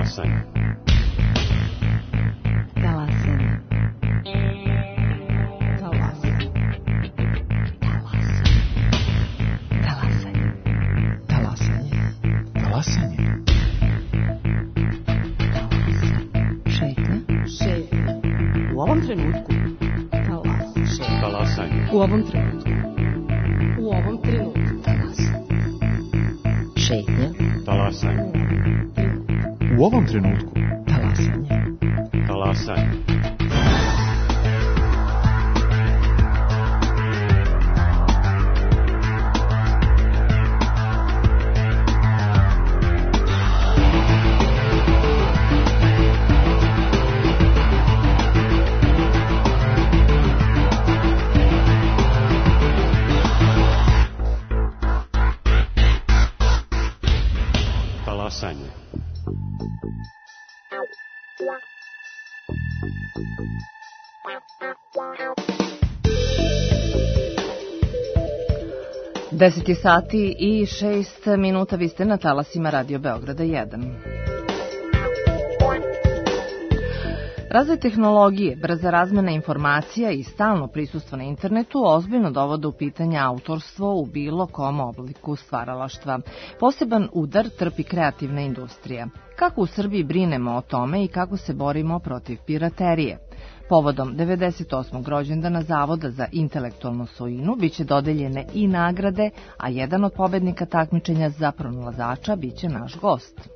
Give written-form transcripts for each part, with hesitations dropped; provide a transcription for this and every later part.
Talasanje. Talasanje. U ovom trenutku. Talasanje. U ovom trenutku. U ovom trenutku. Šetnja. Talasanje. U ovom trenutku. Talasanje. Talasanje. Talasanje. 10 sati i 6 minuta, vi ste na talasima Radio Beograda 1. Razvoj tehnologije, brza razmena informacija i stalno prisustvo na internetu ozbiljno dovode u pitanje autorstvo u bilo kom obliku stvaralaštva. Poseban udar trpi kreativna industrija. Kako u Srbiji brinemo o tome i kako se borimo protiv piraterije? Povodom 98. rođendana Zavoda za intelektualnu svojinu biće dodeljene i nagrade, a jedan od pobednika takmičenja za pronalazača biće naš gost.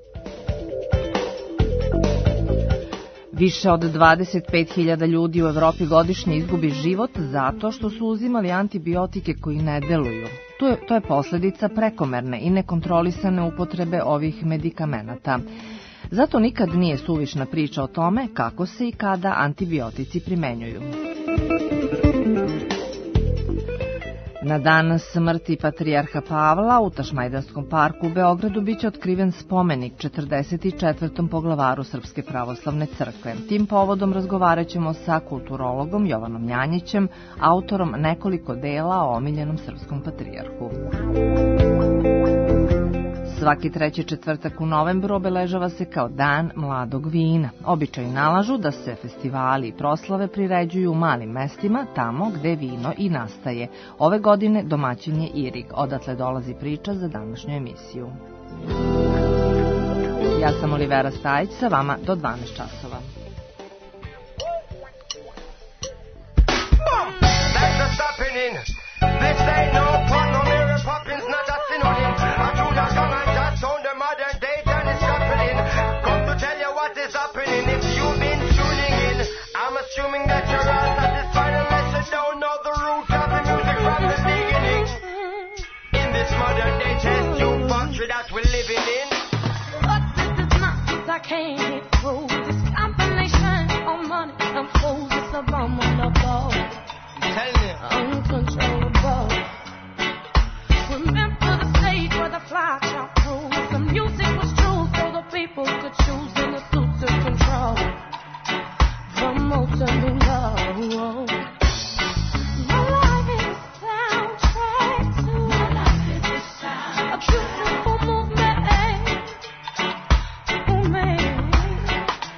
Više od 25.000 ljudi u Evropi godišnje izgubi život zato što su uzimali antibiotike koji ne deluju. To je posledica prekomerne i nekontrolisane upotrebe ovih medikamenata. Zato nikad nije suvišna priča o tome kako se i kada antibiotici primenjuju. Na dan smrti patrijarha Pavla u Tašmajdanskom parku u Beogradu biće otkriven spomenik 44. poglavaru Srpske pravoslavne crkve. Tim povodom razgovarat ćemo sa kulturologom Jovanom Janjićem, autorom nekoliko dela o omiljenom srpskom patrijarhu. Svaki treći četvrtak u novembru obeležava se kao Dan mladog vina. Običaji nalažu da se festivali i proslave priređuju u malim mestima, tamo gde vino i nastaje. Ove godine domaćin je Irig, odatle dolazi priča za današnju emisiju. Ja sam Olivera Stajić, sa vama do 12 časova. Assuming that you're all satisfied unless you don't know the root of the music from the beginning. In this modern day test tube factory that we're living in. But this is nonsense, I can't get through. This combination of money and fools is abominable. Tell me. Uncontrollable. Remember the stage where the fly shot through. The music was true so the people could choose in the suits of control. Promote a new love. My life is a soundtrack to a beautiful movement.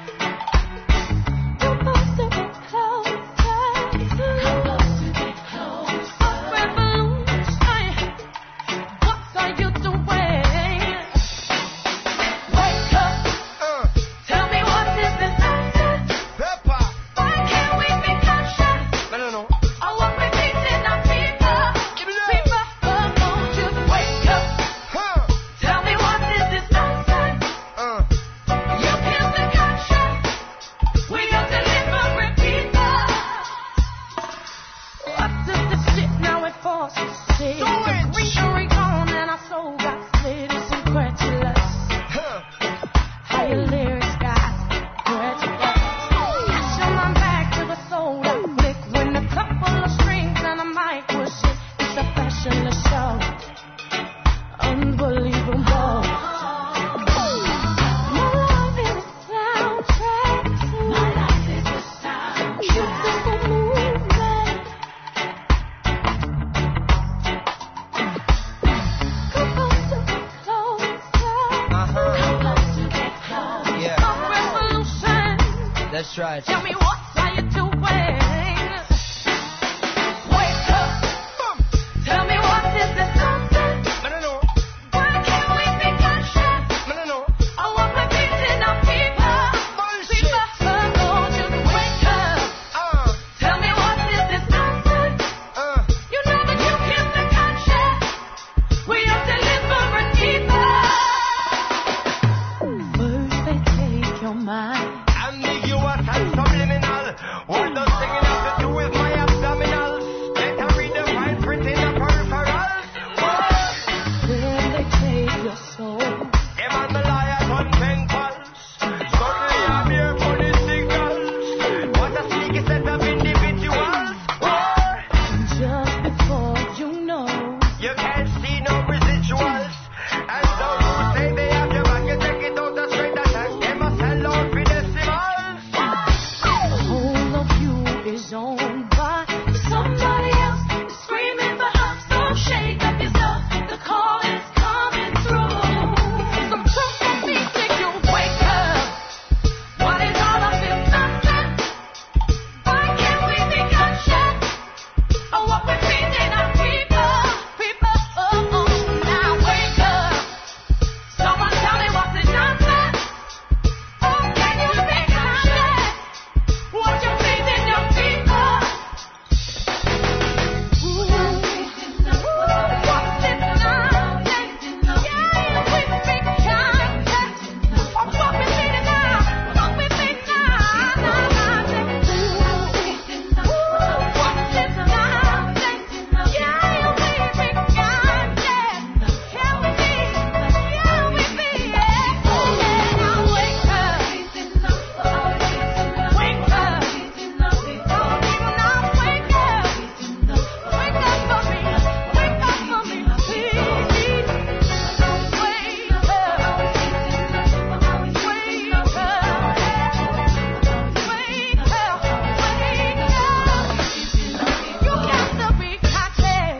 That's right. Tell me what are you doing? Wake up. Tell me what is this nonsense? I don't know. Why can't we be conscious? I don't know. Oh, what we're beating up people. Bullshit. People, oh, just wake up. Tell me what is this nonsense? You know that you can't be conscious. We are delivering people. First they take your mind. Ambiguous and subliminal. What does singing have to do with my abdominals? Better read the fine print in the peripherals. Then they take your soul. Them and the liars on pen pals. Suddenly I'm here for the signals. What a sneaky set of individuals. Just before you know, You can't see no residuals. And those who say they have your back, you take it out the straight attack. They must sell out for decimals. the whole of you is owned by somebody else. Screaming for help, so shake up yourself. The call is coming through. Some truth that needs to you wake up. What is all of this nonsense? Why can't we be conscious of what we're feeding our people? People, now wake up. Someone tell me what's the nonsense? Oh, can you be conscious? What you're feeding your people? What's this nonsense? Yeah, we be conscious of what we're feeding now. What we feed now. What's this nonsense? Yeah, we be conscious. Can we be? Yeah, we be. Now wake up. Wake up. Now wake up. Wake up for me. Wake up for me, please. Wake up. Wake up. Wake up. Wake up. You got to be conscious.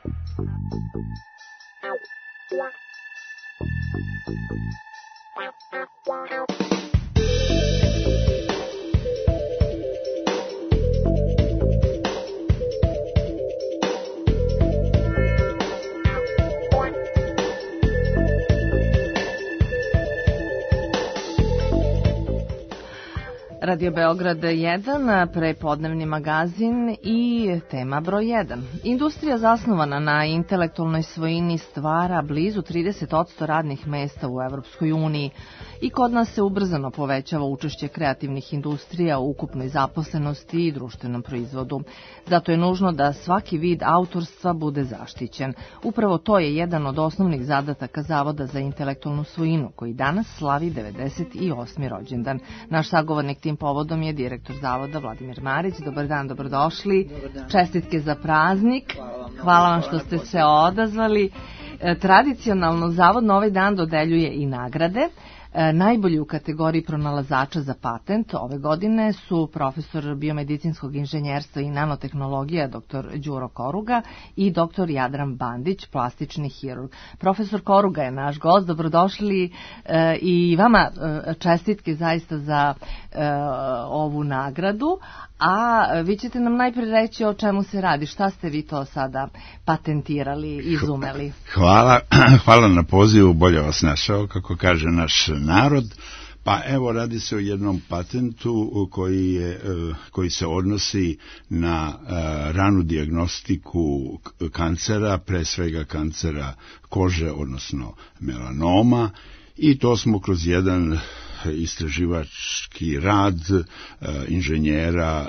Radio Beograd 1, prepodnevni magazin i tema broj 1. Industrija zasnovana na intelektualnoj svojini stvara blizu 30% radnih mesta u Evropskoj uniji i kod nas se ubrzano povećava učešće kreativnih industrija u ukupnoj zaposlenosti i društvenom proizvodu. Zato je nužno da svaki vid autorstva bude zaštićen. Upravo to je jedan od osnovnih zadataka Zavoda za intelektualnu svojinu, koji danas slavi 98. rođendan. Naš sagovornik tim povodom je direktor Zavoda Vladimir Marić. Dobar dan, dobrodošli. Čestitke za praznik. Hvala vam što ste se odazvali. Tradicionalno Zavod na ovaj dan dodeljuje i nagrade. Najbolji u kategoriji pronalazača za patent ove godine su profesor biomedicinskog inženjerstva i nanotehnologija dr. Đuro Koruga i dr. Jadran Bandić, plastični hirurg. Profesor Koruga je naš gost, dobrodošli i vama čestitke zaista za ovu nagradu, a vi ćete nam najpre reći o čemu se radi, šta ste vi to sada patentirali, izumeli. Hvala na pozivu, bolje vas našao, kako kaže naš narod. Pa evo, radi se o jednom patentu koji se odnosi na ranu dijagnostiku kancera, pre svega kancera kože, odnosno melanoma, i to smo kroz jedan istraživački rad inženjera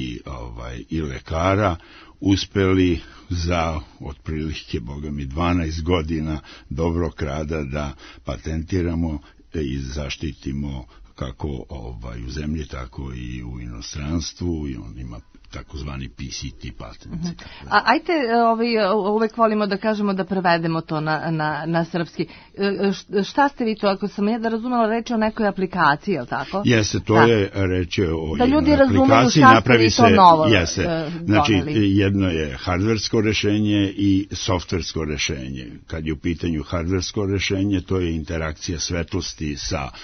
i lekara uspeli za otprilike, boga mi, 12 godina dobrog rada da patentiramo i zaštitimo kako u zemlji, tako i u inostranstvu, i on ima takozvani PCT patenti. A ajte, uvek volimo da kažemo da prevedemo to na srpski. Šta ste vi to, ako sam ja da razumela, reč o nekoj aplikaciji, je li tako? Jeste, to je reč o da ljudi jednoj razumeju aplikaciji, šta ste napravi vi se, to novo znači doneli. jedno je hardversko rešenje i softversko rešenje. Kad je u pitanju hardversko rešenje, to je interakcija svetlosti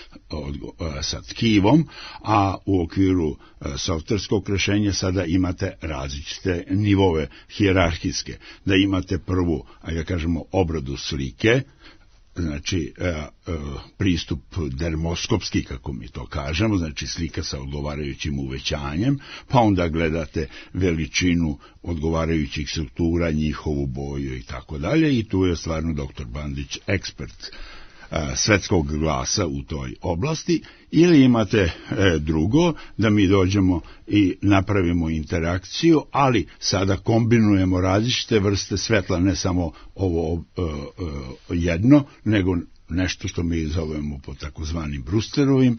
sa tkivom, a u okviru softverskog rešenja sada imate različite nivove hijerarhijske, da imate prvu, ajde kažemo, obradu slike, znači pristup dermoskopski, kako mi to kažemo, znači slika sa odgovarajućim uvećanjem, pa onda gledate veličinu odgovarajućih struktura, njihovu boju i tako dalje, i tu je stvarno dr. Bandić ekspert svetskog glasa u toj oblasti. Ili imate drugo, da mi dođemo i napravimo interakciju, ali sada kombinujemo različite vrste svetla, ne samo ovo jedno, nego nešto što mi zovemo po takozvanim Brewsterovim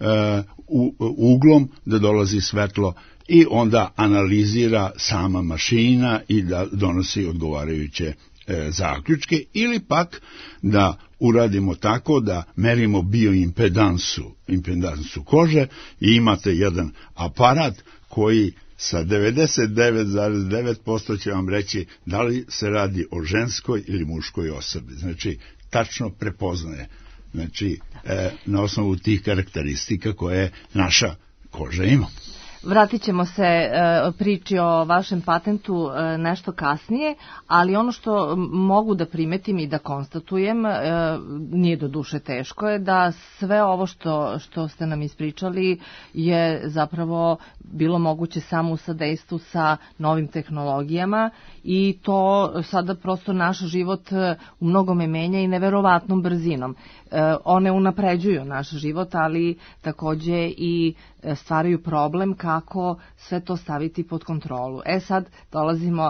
uglom, da dolazi svetlo i onda analizira sama mašina i da donosi odgovarajuće zaključke, ili pak da uradimo tako da merimo bioimpedansu kože i imate jedan aparat koji sa 99,9% će vam reći da li se radi o ženskoj ili muškoj osobi. Znači, tačno prepoznaje. Znači, na osnovu tih karakteristika koje naša koža ima. Vratit ćemo se priči o vašem patentu nešto kasnije, ali ono što mogu da primetim i da konstatujem, nije do duše teško, je da sve ovo što ste nam ispričali je zapravo bilo moguće samo u sadejstvu sa novim tehnologijama, i to sada prosto naš život u mnogome menja i neverovatnom brzinom. One unapređuju naš život, ali takođe i stvaraju problem kako sve to staviti pod kontrolu. Sad dolazimo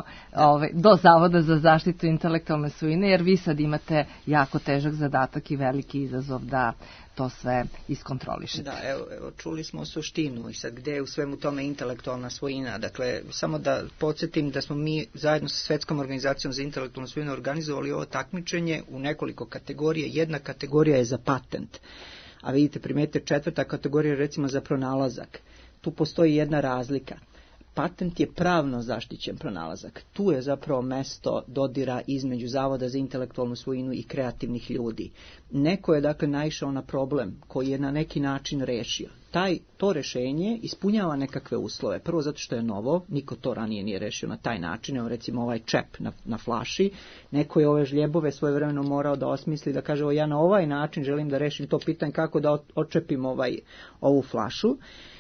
do Zavoda za zaštitu intelektualne svojine, jer vi sad imate jako težak zadatak i veliki izazov da to sve iskontrolišete. Da, evo, čuli smo suštinu i sad gde je u svemu tome intelektualna svojina. Dakle, samo da podsjetim da smo mi zajedno sa Svetskom organizacijom za intelektualnu svojinu organizovali ovo takmičenje u nekoliko kategorija. Jedna kategorija je za patent, a vidite, primijete, četvrta kategorija je recimo za pronalazak. Tu postoji jedna razlika. Patent je pravno zaštićen pronalazak. Tu je zapravo mesto dodira između Zavoda za intelektualnu svojinu i kreativnih ljudi. Neko je dakle naišao na problem koji je na neki način rešio. To rešenje ispunjava nekakve uslove. Prvo zato što je novo, niko to ranije nije rešio na taj način. Evo recimo ovaj čep na flaši, neko je ove žljebove svojevremeno morao da osmisli, da kaže, ja na ovaj način želim da rešim to pitanje kako da očepim ovu flašu.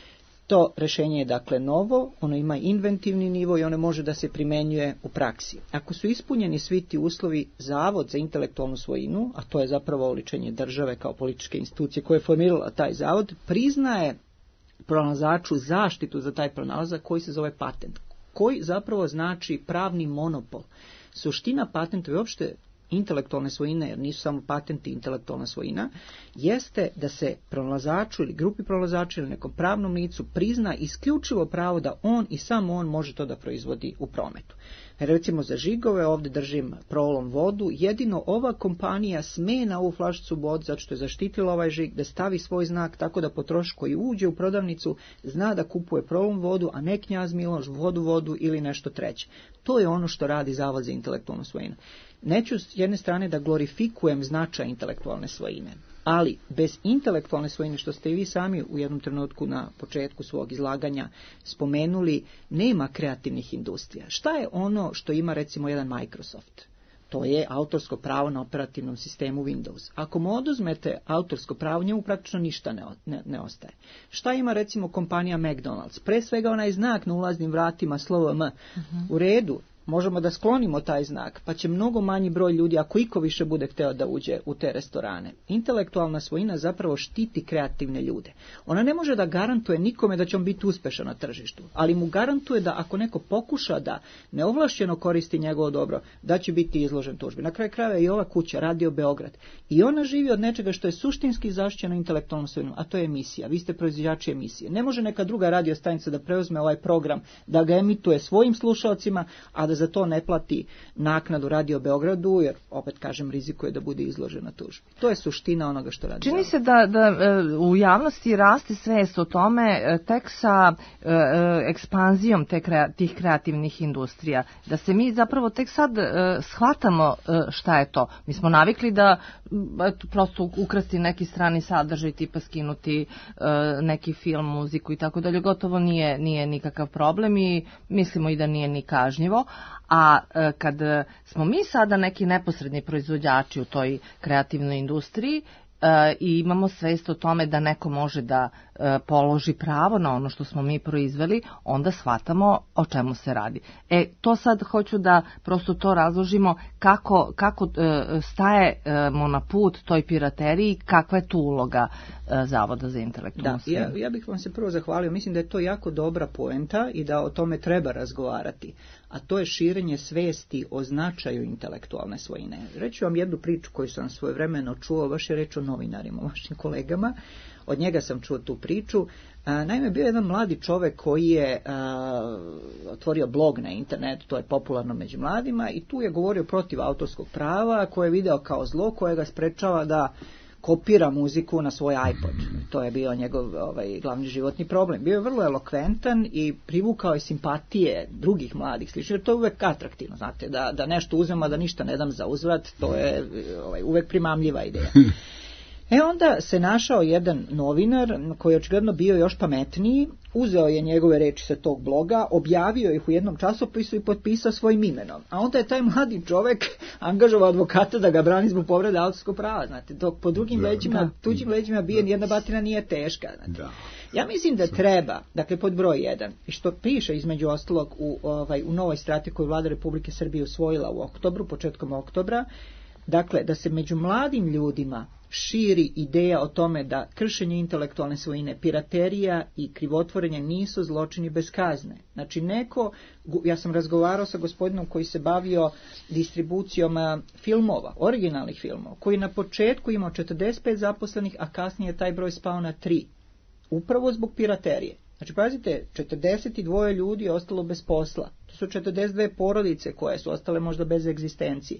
To rešenje je dakle novo, ono ima inventivni nivo i ono može da se primenjuje u praksi. Ako su ispunjeni svi ti uslovi, Zavod za intelektualnu svojinu, a to je zapravo oličenje države kao političke institucije koja je formirala taj zavod, priznaje pronalazaču zaštitu za taj pronalazak koji se zove patent, koji zapravo znači pravni monopol. Suština patenta je uopšte intelektualne svojine, jer nisu samo patenti intelektualna svojina, jeste da se pronalazaču ili grupi pronalazača ili nekom pravnom licu prizna isključivo pravo da on i samo on može to da proizvodi u prometu. Recimo za žigove, ovdje držim Prolom vodu, jedino ova kompanija sme na ovu flašicu vode, zato što je zaštitila ovaj žig, da stavi svoj znak tako da potrošač koji uđe u prodavnicu zna da kupuje Prolom vodu, a ne Knjaz Miloš, vodu ili nešto treće. To je ono što radi Zavod za intelektualnu svojinu. Neću s jedne strane da glorifikujem značaj intelektualne svojine, ali bez intelektualne svojine, što ste i vi sami u jednom trenutku na početku svog izlaganja spomenuli, nema kreativnih industrija. Šta je ono što ima recimo jedan Microsoft? To je autorsko pravo na operativnom sistemu Windows. Ako mu oduzmete autorsko pravo, njemu praktično ništa ne ostaje. Šta ima recimo kompanija McDonald's? Pre svega onaj znak na ulaznim vratima, slovo M. U redu, možemo da sklonimo taj znak, pa će mnogo manji broj ljudi, ako iko više bude hteo da uđe u te restorane. Intelektualna svojina zapravo štiti kreativne ljude. Ona ne može da garantuje nikome da će on biti uspešan na tržištu, ali mu garantuje da ako neko pokuša da neovlašćeno koristi njegovo dobro, da će biti izložen tužbi. Na kraju krajeva i ova kuća, Radio Beograd, i ona živi od nečega što je suštinski zaštićeno intelektualnom svojinom, a to je emisija. Vi ste proizvođači emisije. Ne može neka druga radio stanica da preuzme ovaj program, da ga emituje svojim slušaocima, a da za to ne plati naknadu Radio Beogradu, jer, opet kažem, rizikuje da bude izložena tužbi. To je suština onoga što radi. Čini se da u javnosti raste svest o tome tek sa ekspanzijom tih kreativnih industrija, da se mi zapravo tek sad shvatamo šta je to. Mi smo navikli da prosto ukrasti neki strani sadržaj, tipa skinuti neki film, muziku i tako dalje, gotovo nije nikakav problem i mislimo i da nije ni kažnjivo. A kad smo mi sada neki neposredni proizvođači u toj kreativnoj industriji i imamo svest o tome da neko može da položi pravo na ono što smo mi proizveli, onda shvatamo o čemu se radi. To sad hoću da prosto to razložimo kako stajemo na put toj pirateriji, kakva je tu uloga Zavoda za intelektualnu svojinu. Ja bih vam se prvo zahvalio, mislim da je to jako dobra poenta i da o tome treba razgovarati, a to je širenje svesti o značaju intelektualne svojine. Reću vam jednu priču koju sam svojevremeno čuo, baš je reč o novinarima, o vašim kolegama. Od njega sam čuo tu priču. Naime, bio je jedan mladi čovek koji je otvorio blog na internetu, to je popularno među mladima, i tu je govorio protiv autorskog prava, koje je video kao zlo koje ga sprečava da kopira muziku na svoj iPod. To je bio njegov glavni životni problem. Bio je vrlo elokventan i privukao je simpatije drugih mladih slično. To je uvek atraktivno, znate, da nešto uzmem, a da ništa ne dam za uzvrat, to je uvek primamljiva ideja. Onda se našao jedan novinar koji je očigledno bio još pametniji, uzeo je njegove reči sa tog bloga, objavio ih u jednom časopisu i potpisao svojim imenom. A onda je taj mladi čovek angažovao advokata da ga brani zbog povrede autorskog prava, znate, dok po drugim leđima, tuđim leđima bijen jedna batina nije teška, znate. Ja mislim da treba, dakle pod broj 1, i što piše između ostalog u novoj strategiji koju Vlada Republike Srbije usvojila u oktobru, početkom oktobra, dakle da se među mladim ljudima širi ideja o tome da kršenje intelektualne svojine, piraterija i krivotvorenje nisu zločini bez kazne. Znači ja sam razgovarao sa gospodinom koji se bavio distribucijom filmova, originalnih filmova, koji na početku imao 45 zaposlenih, a kasnije je taj broj spao na 3. Upravo zbog piraterije. Znači, pazite, 42 ljudi je ostalo bez posla. To su 42 porodice koje su ostale možda bez egzistencije.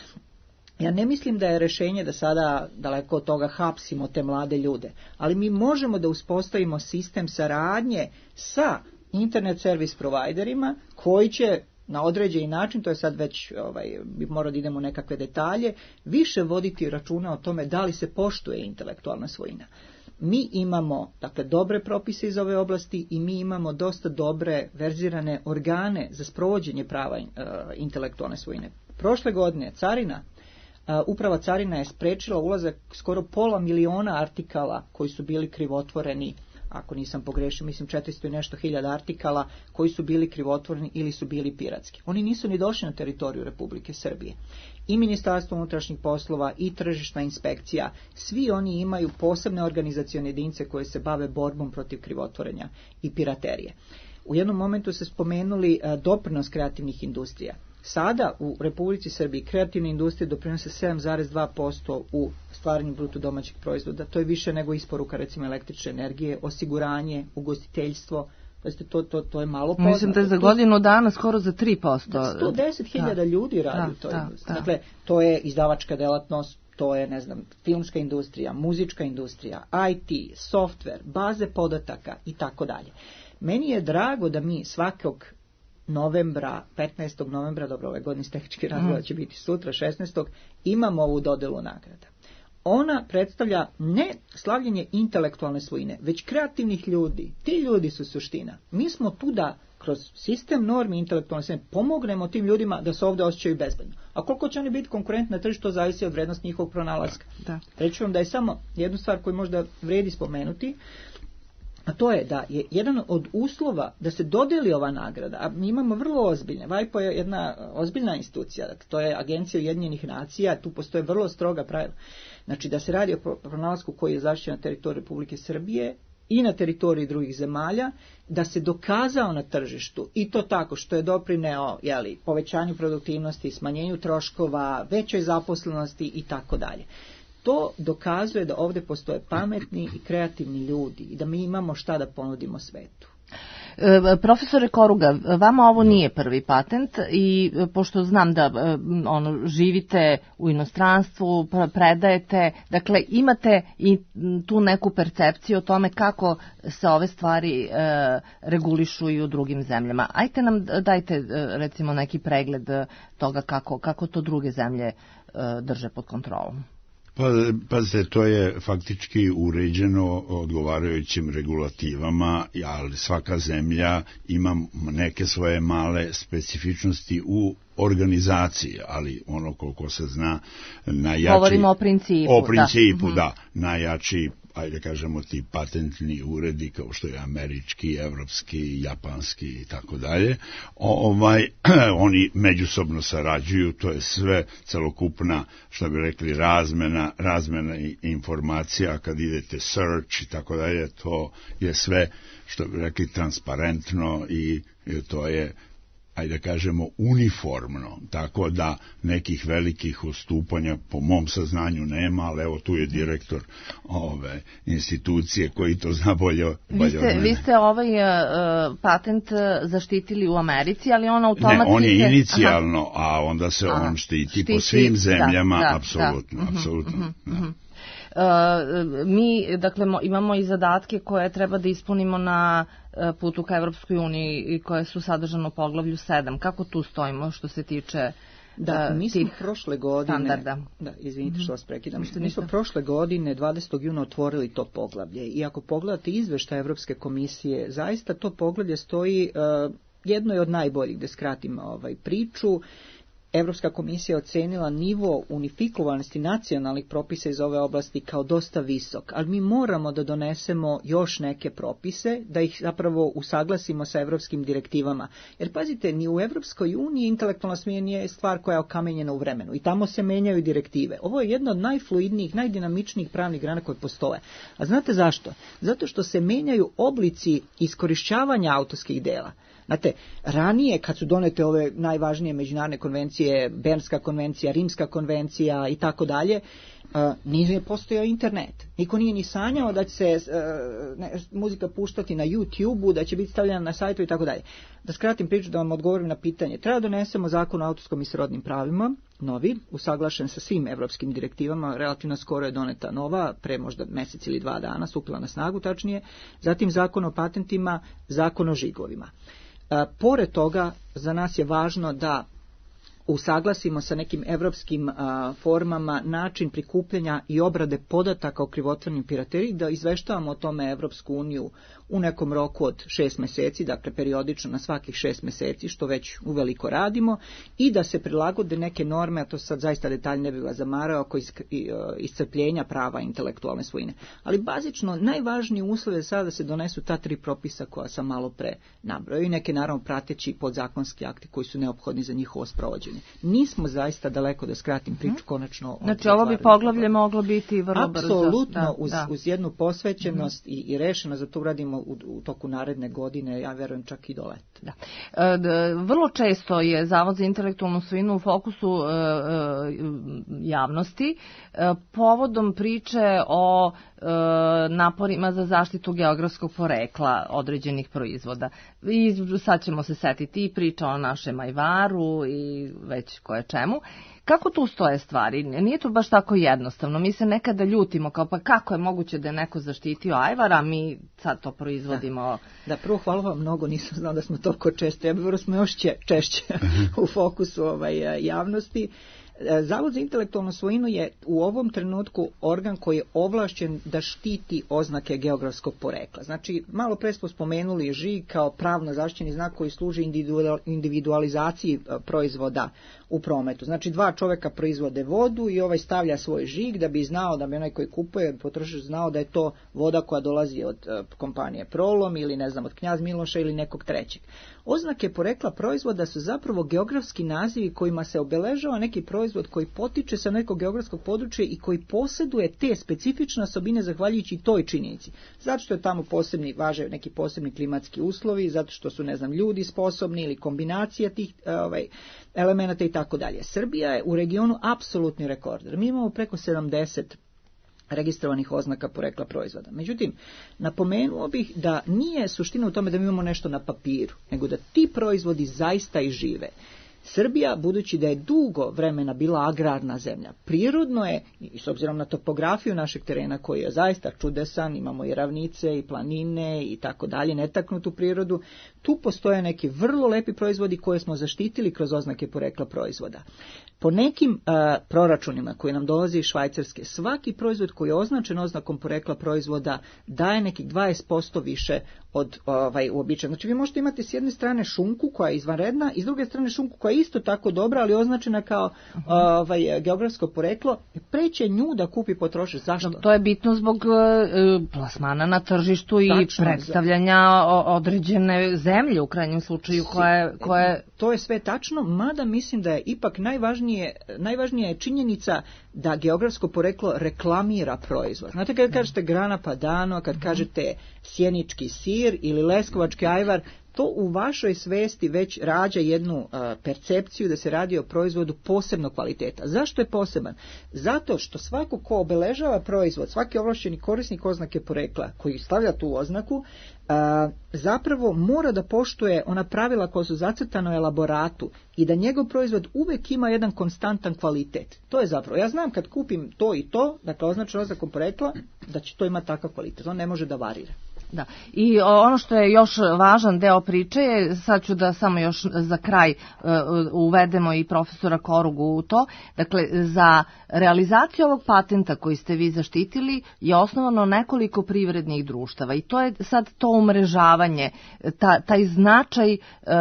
Ja ne mislim da je rešenje da sada daleko od toga hapsimo te mlade ljude, ali mi možemo da uspostavimo sistem saradnje sa internet service providerima koji će na određeni način, to je sad već, bi morao da idemo u nekakve detalje, više voditi računa o tome da li se poštuje intelektualna svojina. Mi imamo, dakle, dobre propise iz ove oblasti i mi imamo dosta dobre verzirane organe za sprovođenje prava intelektualne svojine. Prošle godine Uprava carina je sprečila ulazak skoro 500.000 artikala koji su bili krivotvoreni, ako nisam pogrešio, mislim 400 i nešto hiljada artikala koji su bili krivotvoreni ili su bili piratski. Oni nisu ni došli na teritoriju Republike Srbije. I Ministarstvo unutrašnjih poslova i tržišna inspekcija, svi oni imaju posebne organizacione jedinice koje se bave borbom protiv krivotvorenja i piraterije. U jednom momentu se spomenuli doprinos kreativnih industrija. Sada u Republici Srbiji kreativne industrije doprinose 7,2% u stvaranju bruto domaćeg proizvoda. To je više nego isporuka, recimo, električne energije, osiguranje, ugostiteljstvo. To je malo poznato. Mislim da je za godinu dana skoro za 3%. 110.000 ljudi radi u toj industriji. Dakle, to je izdavačka delatnost, to je, ne znam, filmska industrija, muzička industrija, IT, softver, baze podataka i tako dalje. Meni je drago da mi svakog novembra, 15. novembra, dobro, ove godine tehnički razgleda će biti sutra, 16. imamo ovu dodelu nagrada. Ona predstavlja ne slavljenje intelektualne svojine, već kreativnih ljudi. Ti ljudi su suština. Mi smo tu da kroz sistem normi intelektualne svojine pomognemo tim ljudima da se ovdje osjećaju bezbedno. A koliko će oni biti konkurentni na tržištu, to zavisi od vrednosti njihovog pronalaska. Reći vam da je samo jednu stvar koju možda vredi spomenuti. a to je da je jedan od uslova da se dodeli ova nagrada, a mi imamo vrlo ozbiljne, WIPO je jedna ozbiljna institucija, dakle, to je Agencija Ujedinjenih nacija, tu postoje vrlo stroga pravila. Znači da se radi o pronalasku koji je zaštićen na teritoriju Republike Srbije i na teritoriji drugih zemalja, da se dokazao na tržištu i to tako što je doprineo povećanju produktivnosti, smanjenju troškova, većoj zaposlenosti i tako dalje. To dokazuje da ovdje postoje pametni i kreativni ljudi i da mi imamo šta da ponudimo svetu. Profesore Koruga, vama ovo nije prvi patent i pošto znam da živite u inostranstvu, predajete, dakle imate i tu neku percepciju o tome kako se ove stvari regulišu i u drugim zemljama. Ajte nam dajte recimo neki pregled toga kako to druge zemlje drže pod kontrolom. Pazite, to je faktički uređeno odgovarajućim regulativama, ali svaka zemlja ima neke svoje male specifičnosti u organizaciji, ali ono koliko se zna najjači... Govorimo o principu. O principu, da. Najjači, ajde kažemo, ti patentni uredi kao što je američki, evropski, japanski i tako dalje. Oni međusobno sarađuju, to je sve celokupna, što bi rekli, razmena informacija, kad idete search i tako dalje, to je sve, što bi rekli, transparentno i to je, ajde kažemo, uniformno, tako da nekih velikih odstupanja po mom saznanju nema, ali evo tu je direktor ove institucije koji to zna bolje. Vi ste ovaj patent zaštitili u Americi, ali on automatski... Ne, on je inicijalno, a onda se on štiti po svim zemljama, apsolutno. Mi, dakle, imamo i zadatke koje treba da ispunimo na putu ka Evropskoj uniji i koje su sadržane u poglavlju 7. Kako tu stojimo što se tiče mi smo prošle godine, standarda? Izvinite što vas prekidam. Mi smo prošle godine 20. juna otvorili to poglavlje i ako pogledate izveštaj Evropske komisije, zaista to poglavlje stoji jedno je od najboljih, da skratim priču. Evropska komisija ocenila nivo unifikovanosti nacionalnih propisa iz ove oblasti kao dosta visok, ali mi moramo da donesemo još neke propise, da ih zapravo usaglasimo sa evropskim direktivama. Jer pazite, ni u Evropskoj uniji intelektualna svojina nije stvar koja je okamenjena u vremenu i tamo se menjaju direktive. Ovo je jedna od najfluidnijih, najdinamičnijih pravnih grana koje postoje. A znate zašto? Zato što se menjaju oblici iskorišćavanja autorskih dela. Znate, ranije kad su donete ove najvažnije međunarodne konvencije, Bernska konvencija, Rimska konvencija i tako dalje, nije postojao internet. Niko nije ni sanjao da će se muzika puštati na YouTube-u, da će biti stavljena na sajtu i tako dalje. Da skratim priču, da vam odgovorim na pitanje. Treba donesemo zakon o autorskom i srodnim pravima, novi, usaglašen sa svim evropskim direktivama, relativno skoro je doneta nova, pre možda mjesec ili 2 dana, stupila na snagu tačnije, zatim zakon o patentima, zakon o žigovima. Pored toga, za nas je važno da usaglasimo sa nekim evropskim formama način prikupljanja i obrade podataka o krivotvornim pirateriji, da izveštavamo o tome Evropsku uniju u nekom roku od 6 mjeseci, dakle periodično na svakih 6 mjeseci, što već uveliko radimo, i da se prilagode neke norme, a to sad zaista detaljno ne bih vas zamarao, oko iscrpljenja prava intelektualne svojine. Ali bazično, najvažniji uslov je sada da se donesu ta 3 propisa koja sam malo pre nabrojao i neke naravno prateći podzakonski akti koji su neophodni za njihovo sprovođenje. Nismo zaista daleko, da skratim priču, konačno... Znači ovo bi poglavlje moglo biti vrlo brzo. Apsolutno, uz jednu posvećenost i rešeno za to uradimo u toku naredne godine, ja verujem čak i do leta. Vrlo često je Zavod za intelektualnu svojinu u fokusu javnosti povodom priče o naporima za zaštitu geografskog porekla određenih proizvoda. I sad ćemo se setiti i priča o našem ajvaru i već koje čemu. Kako tu stoje stvari? Nije to baš tako jednostavno. Mi se nekada ljutimo kao pa kako je moguće da je neko zaštitio ajvar, a mi sad to proizvodimo. Da, prvo hvala vam mnogo, nisam znao da smo toliko često. Ja bih vrlo smo još češće u fokusu javnosti. Zavod za intelektualnu svojinu je u ovom trenutku organ koji je ovlašćen da štiti oznake geografskog porekla. Znači, malo pre smo spomenuli žig kao pravno zaštićeni znak koji služi individualizaciji proizvoda u prometu. Znači, dva čoveka proizvode vodu i ovaj stavlja svoj žig da bi znao, da bi onaj koji kupuje, potrošač znao da je to voda koja dolazi od kompanije Prolom ili ne znam, od Knjaz Miloša ili nekog trećeg. Oznake porekla proizvoda su zapravo geografski nazivi kojima se obeležava neki proizvod koji potiče sa nekog geografskog područja i koji posjeduje te specifične osobine zahvaljujući toj činjenici. Zato što je tamo važe neki posebni klimatski uslovi, zato što su, ne znam, ljudi sposobni ili kombinacija tih elemenata i tako dalje. Srbija je u regionu apsolutni rekorder. Mi imamo preko 70 registrovanih oznaka porekla proizvoda. Međutim, napomenuo bih da nije suština u tome da mi imamo nešto na papiru, nego da ti proizvodi zaista i žive. Srbija, budući da je dugo vremena bila agrarna zemlja, prirodno je, i s obzirom na topografiju našeg terena koji je zaista čudesan, imamo i ravnice i planine i tako dalje, netaknutu prirodu, tu postoje neki vrlo lepi proizvodi koje smo zaštitili kroz oznake porekla proizvoda. Po nekim proračunima koji nam dolazi iz Švajcarske, svaki proizvod koji je označen oznakom porekla proizvoda daje nekih 20% više od uobičajenog. Znači vi možete imati s jedne strane šunku koja je izvanredna i s druge strane šunku koja je isto tako dobra, ali označena kao geografsko poreklo, preće nju da kupi potrošač. Zašto? To je bitno zbog plasmana na tržištu i Tačno, predstavljanja određene zemlje u krajnjem slučaju koje... To je sve tačno, mada mislim da je ipak najvažnija je činjenica da geografsko poreklo reklamira proizvod. Znate, kad kažete grana padano, kad kažete sjenički sir ili leskovački ajvar, to u vašoj svesti već rađa jednu percepciju da se radi o proizvodu posebnog kvaliteta. Zašto je poseban? Zato što svako ko obeležava proizvod, svaki ovlašćeni korisnik oznake porekla koji stavlja tu oznaku, zapravo mora da poštuje ona pravila koja su zacrtana u elaboratu i da njegov proizvod uvek ima jedan konstantan kvalitet. To je zapravo, ja znam kad kupim to i to, dakle označeno oznakom porekla, da će to imati takav kvalitet, on ne može da varira. Da. I ono što je još važan deo priče je, sad ću da samo još za kraj uvedemo i profesora Korugu u to, dakle za realizaciju ovog patenta koji ste vi zaštitili je osnovano nekoliko privrednih društava i to je sad to umrežavanje, taj značaj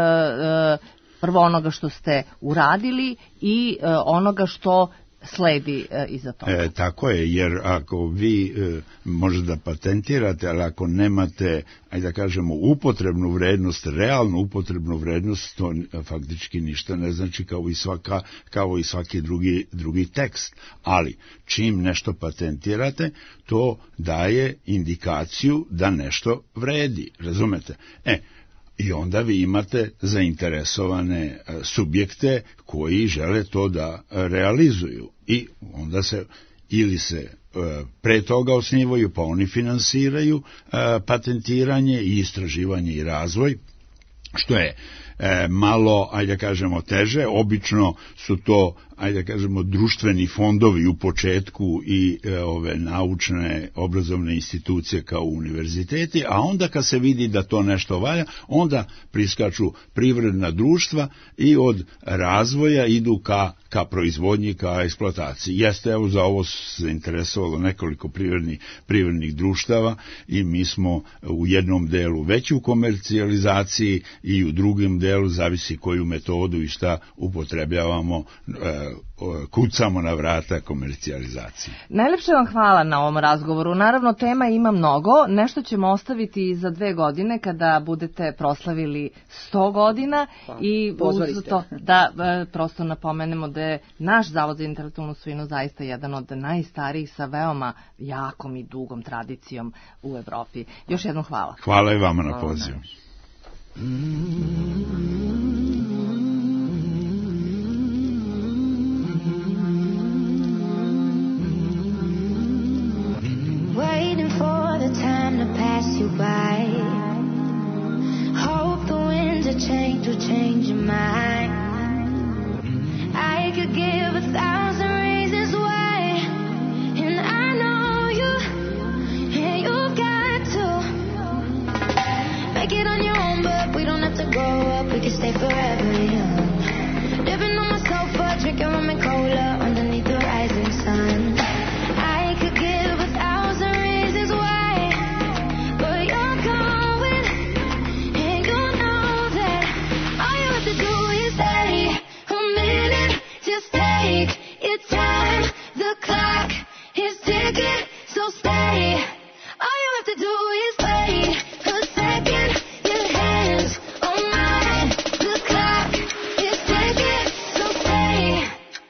prvo onoga što ste uradili i onoga što sledi iza toga. Tako je, jer ako vi možete da patentirate, ali ako nemate, ajde da kažemo, upotrebnu vrednost, realnu upotrebnu vrednost, to faktički ništa ne znači kao i svaki drugi tekst. Ali čim nešto patentirate, to daje indikaciju da nešto vredi, razumete? I onda vi imate zainteresovane subjekte koji žele to da realizuju. I onda se ili se pre toga osnivaju, pa oni finansiraju patentiranje i istraživanje i razvoj, što je malo, ajde da kažemo, teže. Obično su to, ajde da kažemo, društveni fondovi u početku i ove naučne obrazovne institucije kao univerziteti, a onda kad se vidi da to nešto valja, onda priskaču privredna društva i od razvoja idu ka proizvodnji, ka eksploataciji. Jeste, evo, za ovo se interesovalo nekoliko privrednih društava i mi smo u jednom delu već u komercijalizaciji i u drugom delu, zavisi koju metodu i šta upotrebljavamo, kucamo na vrata komercijalizacije. Najlepše vam hvala na ovom razgovoru. Naravno, tema ima mnogo. Nešto ćemo ostaviti za 2 godine kada budete proslavili 100 godina. I uz to da prosto napomenemo da je naš Zavod za intelektualnu svojinu zaista jedan od najstarijih sa veoma jakom i dugom tradicijom u Evropi. Još jednom hvala. Hvala i vama na pozivu. Waiting for the time to pass you by. Hope the winds of change will change your mind. I could give 1,000 reasons why, and I know you, and you've got to make it on your own, but we don't have to grow up, we can stay forever young. Living on my sofa, drinking rum and cola. so stay. All you have to do is wait a second. Your hands on mine. The clock is ticking, so stay.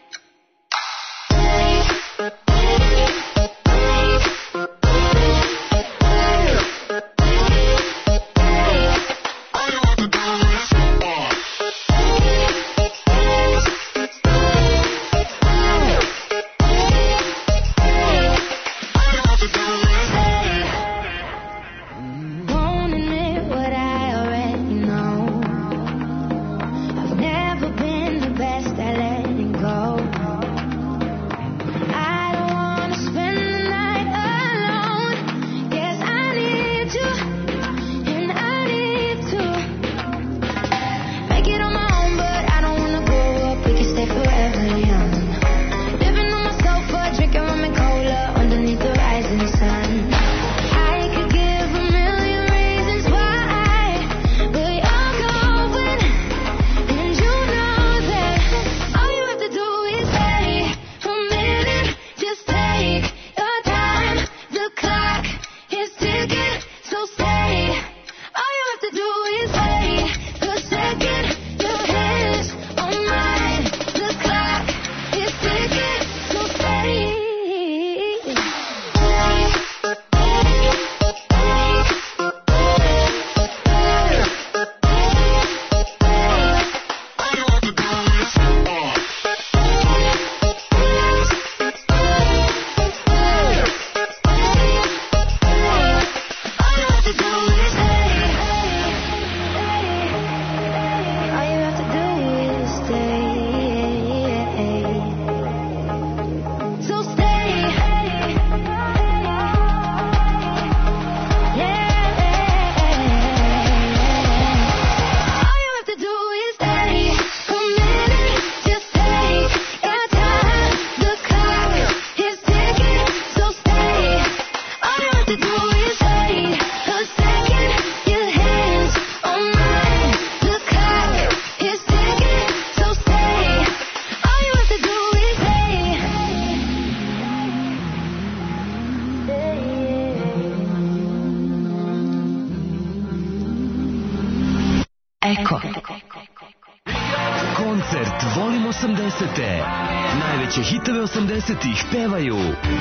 Koncert Volim 80-te. Najveće hitove 80-ih pevaju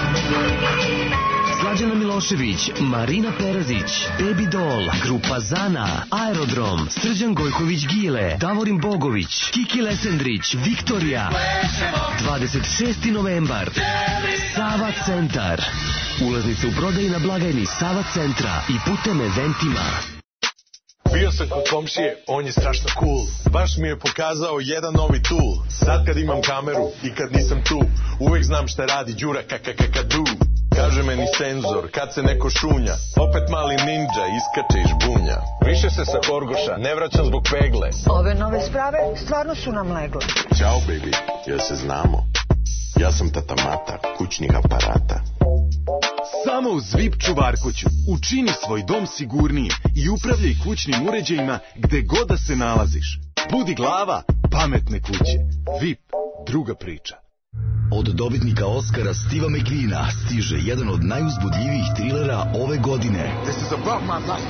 Slađana Milošević, Marina Perazić, Baby Doll, Grupa Zana, Aerodrom, Srđan Gojković-Gile, Davorin Bogović, Kiki Lesendrić, Viktorija. 26. novembar, Sava centar. Ulaznice u prodaji na blagajni Sava centra i putem eventima. Bio sam kod komšije, on je strašno cool. Baš mi je pokazao jedan novi tool. Sad kad imam kameru i kad nisam tu, uvek znam šta radi Đura kakakakadu. Kaže meni senzor, kad se neko šunja, opet mali ninja iskače iz žbunja. Više se sa Horgoša ne vraćam zbog pegle. Ove nove sprave stvarno su nam legle. Ćao baby, jel se znamo? Ja sam tata Mata, kućnih aparata. Samo uz VIP čuvarkuću učini svoj dom sigurnijim i upravljaj kućnim uređajima gde god da se nalaziš. Budi glava pametne kuće. VIP, druga priča. Od dobitnika Oscara Steva McQueena stiže jedan od najuzbudljivijih trilera ove godine. This is about my life.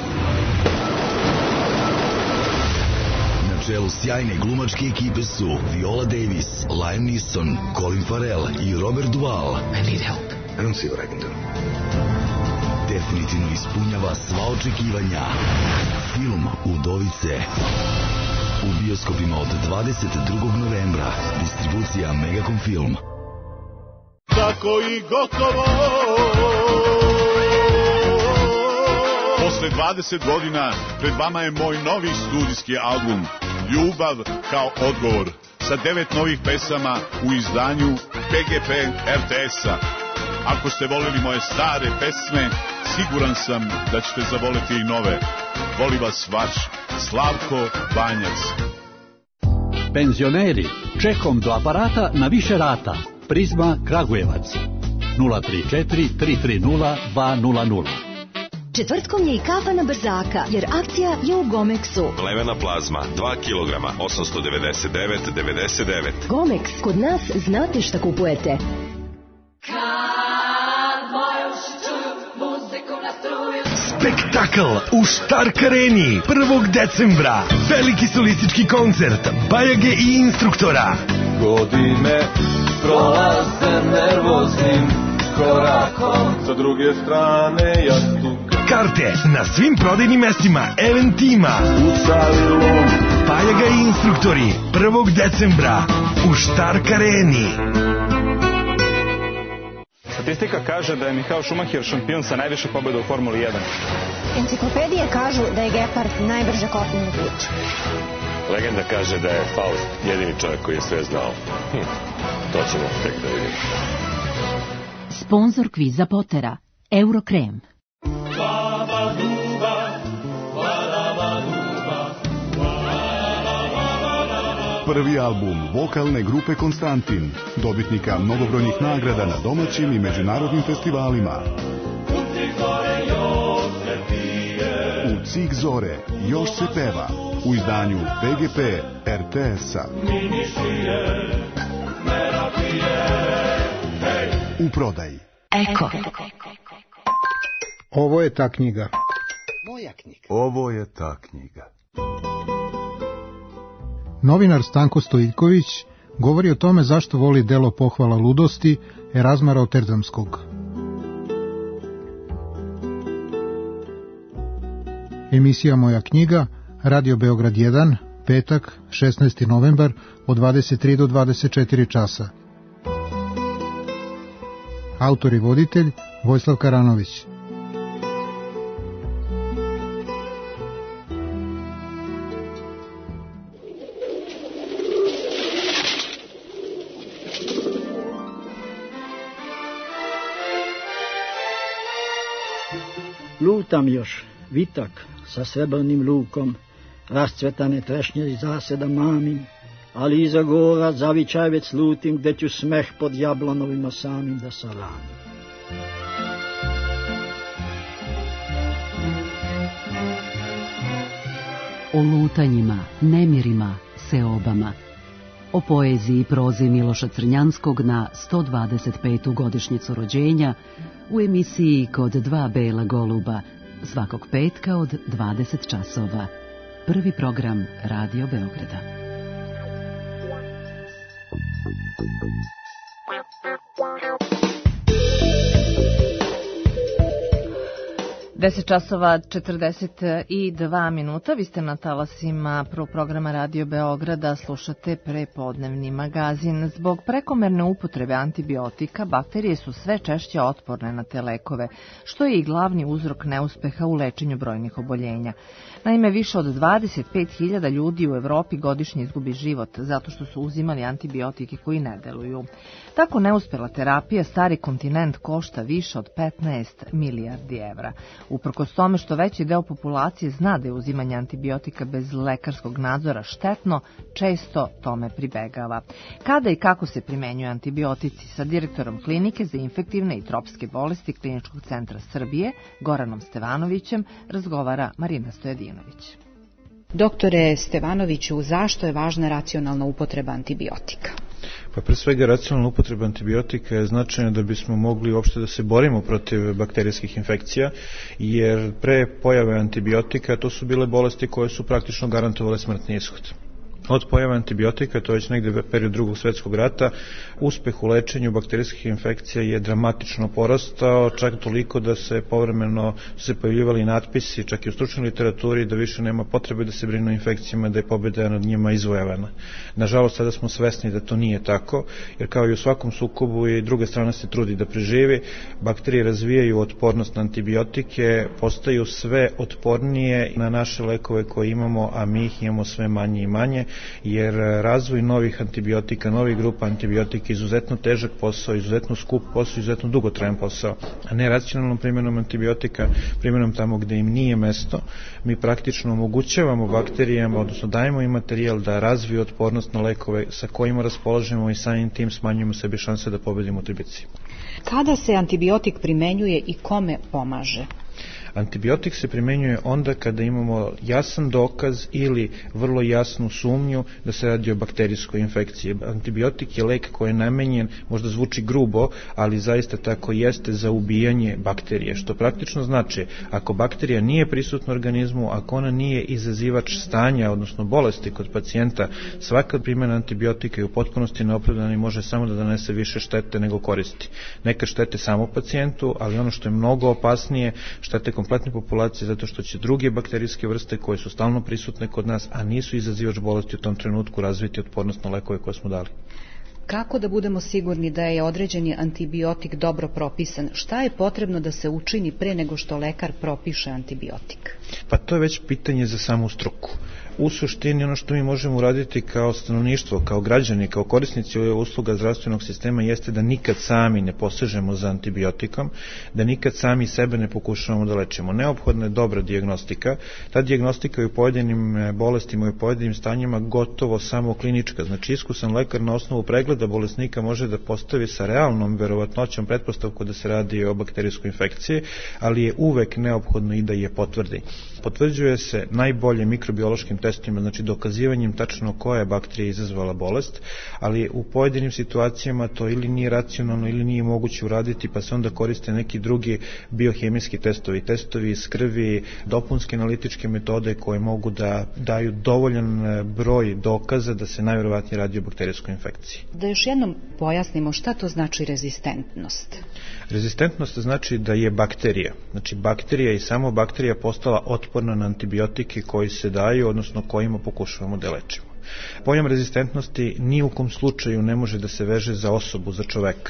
Na čelu sjajne glumačke ekipe su Viola Davis, Liam Neeson, Colin Farrell i Robert Duvall. I need help. I don't see what I can do. Definitivno ispunjava sva očekivanja. Film Udovice. U bioskopima od 22. novembra. Distribucija Megacom Film. Tako i gotovo. Posle 20 godina pred vama je moj novi studijski album Ljubav kao odgovor sa 9 novih pesama u izdanju PGP RTS-a. Ako ste voleli moje stare pesme, siguran sam da ćete zavoleti i nove. Voli vas vaš Slavko Banjac. Penzioneri, čekom do aparata na više rata. Prizma Kragujevac 034 330 200. Četvrtkom je i kafa na brzaka, jer akcija je u Gomexu. Levena plazma, 2 kg, 899,99. Gomex, kod nas znate šta kupujete. Kad moju Spektakl u Štark Areni 1. decembra. Veliki solistički koncert Bajage i instruktora. Godine prolaze nervoznim korakom, sa druge strane jastuka. Karte na svim prodajnim mestima Eventima. U Savilu Bajaga i instruktori 1. decembra u Štark Areni. Statistika kaže da je Michael Schumacher šampion sa najviše pobjeda u Formuli 1. Enciklopedije kažu da je gepard najbrže kopneno biće. Legenda kaže da je Faust jedini čovjek koji je sve znao. To ćemo tek da vidimo. Sponzor kviza Potera, Eurokrem. Prvi album vokalne grupe Konstantin, dobitnika mnogobrojnih nagrada na domaćim i međunarodnim festivalima. U Cik zore još se peva, u izdanju PGP RTS-a. U prodaji. Eko. Ovo je ta knjiga. Moja knjiga. Ovo je ta knjiga. Novinar Stanko Stojiljković govori o tome zašto voli delo Pohvala ludosti Erazma Rotterdamskog. Emisija Moja knjiga, Radio Beograd 1, petak, 16. novembar, od 23 do 24 časa. Autor i voditelj Vojislav Karanović. Lutam još, vitak, sa srebrnim lukom, rascvetane trešnje iz zaseda mamim, ali iza gora zavičaj već slutim, gde ću smeh pod jablanovima samim da salamim. O lutanjima, nemirima, seobama. O poeziji i prozi Miloša Crnjanskog na 125. godišnjicu rođenja u emisiji Kod dva bela goluba, svakog petka od 20 časova. Prvi program Radio Beograda. Deset časova 42 minuta, vi ste na talasima prvog programa Radio Beograda, slušate prepodnevni magazin. Zbog prekomerne upotrebe antibiotika, bakterije su sve češće otporne na te lekove, što je i glavni uzrok neuspeha u lečenju brojnih oboljenja. Naime, više od 25.000 ljudi u Evropi godišnje izgubi život zato što su uzimali antibiotike koji ne deluju. Tako neuspela terapija stari kontinent košta više od 15 milijardi evra. Uprkos tome što veći deo populacije zna da je uzimanje antibiotika bez lekarskog nadzora štetno, često tome pribegava. Kada i kako se primenjuju antibiotici, sa direktorom klinike za infektivne i tropske bolesti Kliničkog centra Srbije, Goranom Stevanovićem, razgovara Marina Stojadinović. Doktore Stevanoviću, zašto je važna racionalna upotreba antibiotika? Pa pre svega racionalna upotreba antibiotika je značajna da bismo mogli uopšte da se borimo protiv bakterijskih infekcija, jer pre pojave antibiotika to su bile bolesti koje su praktično garantovale smrtni ishod. Od pojave antibiotika, to je već negde period Drugog svjetskog rata, uspeh u lečenju bakterijskih infekcija je dramatično porastao, čak toliko da se povremeno se pojavljivali natpisi, čak i u stručnoj literaturi, da više nema potrebe da se brinu o infekcijama, da je pobjeda nad njima izvojevana. Nažalost, sada smo svesni da to nije tako, jer kao i u svakom sukobu i druga strana se trudi da preživi, bakterije razvijaju otpornost na antibiotike, postaju sve otpornije na naše lekove koje imamo, a mi ih imamo sve manje i manje, jer razvoj novih antibiotika, novih grupa antibiotika je izuzetno težak posao, izuzetno skup posao, izuzetno dugotrajan posao. A ne racionalnom primjenom antibiotika, primjenom tamo gde im nije mesto, mi praktično omogućavamo bakterijama, odnosno dajemo im materijal da razviju otpornost na lekove sa kojima raspolažemo i samim tim smanjujemo sebi šanse da pobedimo u toj bitci. Kada se antibiotik primenjuje i kome pomaže? Antibiotik se primenjuje onda kada imamo jasan dokaz ili vrlo jasnu sumnju da se radi o bakterijskoj infekciji. Antibiotik je lek koji je namenjen, možda zvuči grubo, ali zaista tako jeste, za ubijanje bakterije, što praktično znači ako bakterija nije prisutna u organizmu, ako ona nije izazivač stanja, odnosno bolesti kod pacijenta, svaka primjena antibiotika je u potpunosti neopravdana i može samo da donese više štete nego koristi. Neka štete samo pacijentu, ali ono što je mnogo opasnije, štete kompletne populacije, zato što će druge bakterijske vrste koje su stalno prisutne kod nas, a nisu izazivač bolesti u tom trenutku, razviti otpornost na lekove koje smo dali. Kako da budemo sigurni da je određeni antibiotik dobro propisan? Šta je potrebno da se učini pre nego što lekar propiše antibiotik? Pa to je već pitanje za samu struku. U suštini ono što mi možemo uraditi kao stanovništvo, kao građani, kao korisnici usluga zdravstvenog sistema jeste da nikad sami ne posežemo za antibiotikom, da nikad sami sebe ne pokušavamo da lečimo. Neophodna je dobra dijagnostika. Ta dijagnostika je u pojedinim bolestima i u pojedinim stanjima gotovo samo klinička. Znači iskusan lekar na osnovu pregleda bolesnika može da postavi sa realnom verovatnoćom pretpostavku da se radi o bakterijskoj infekciji, ali je uvek neophodno i da je potvrdi. Potvrđuje se najbolje mikrobiološkim testima, znači dokazivanjem tačno koja je bakterija izazvala bolest, ali u pojedinim situacijama to ili nije racionalno ili nije moguće uraditi, pa se onda koriste neki drugi biohemijski testovi iz krvi, dopunske analitičke metode koje mogu da daju dovoljan broj dokaza da se najverovatnije radi o bakterijskoj infekciji. Da još jednom pojasnimo šta to znači rezistentnost. Rezistentnost znači da je bakterija, znači bakterija i samo bakterija postala otporna na antibiotike koji se daju, odnosno kojima pokušavamo da lečimo. Pojam rezistentnosti ni u kom slučaju ne može da se veže za osobu, za čoveka.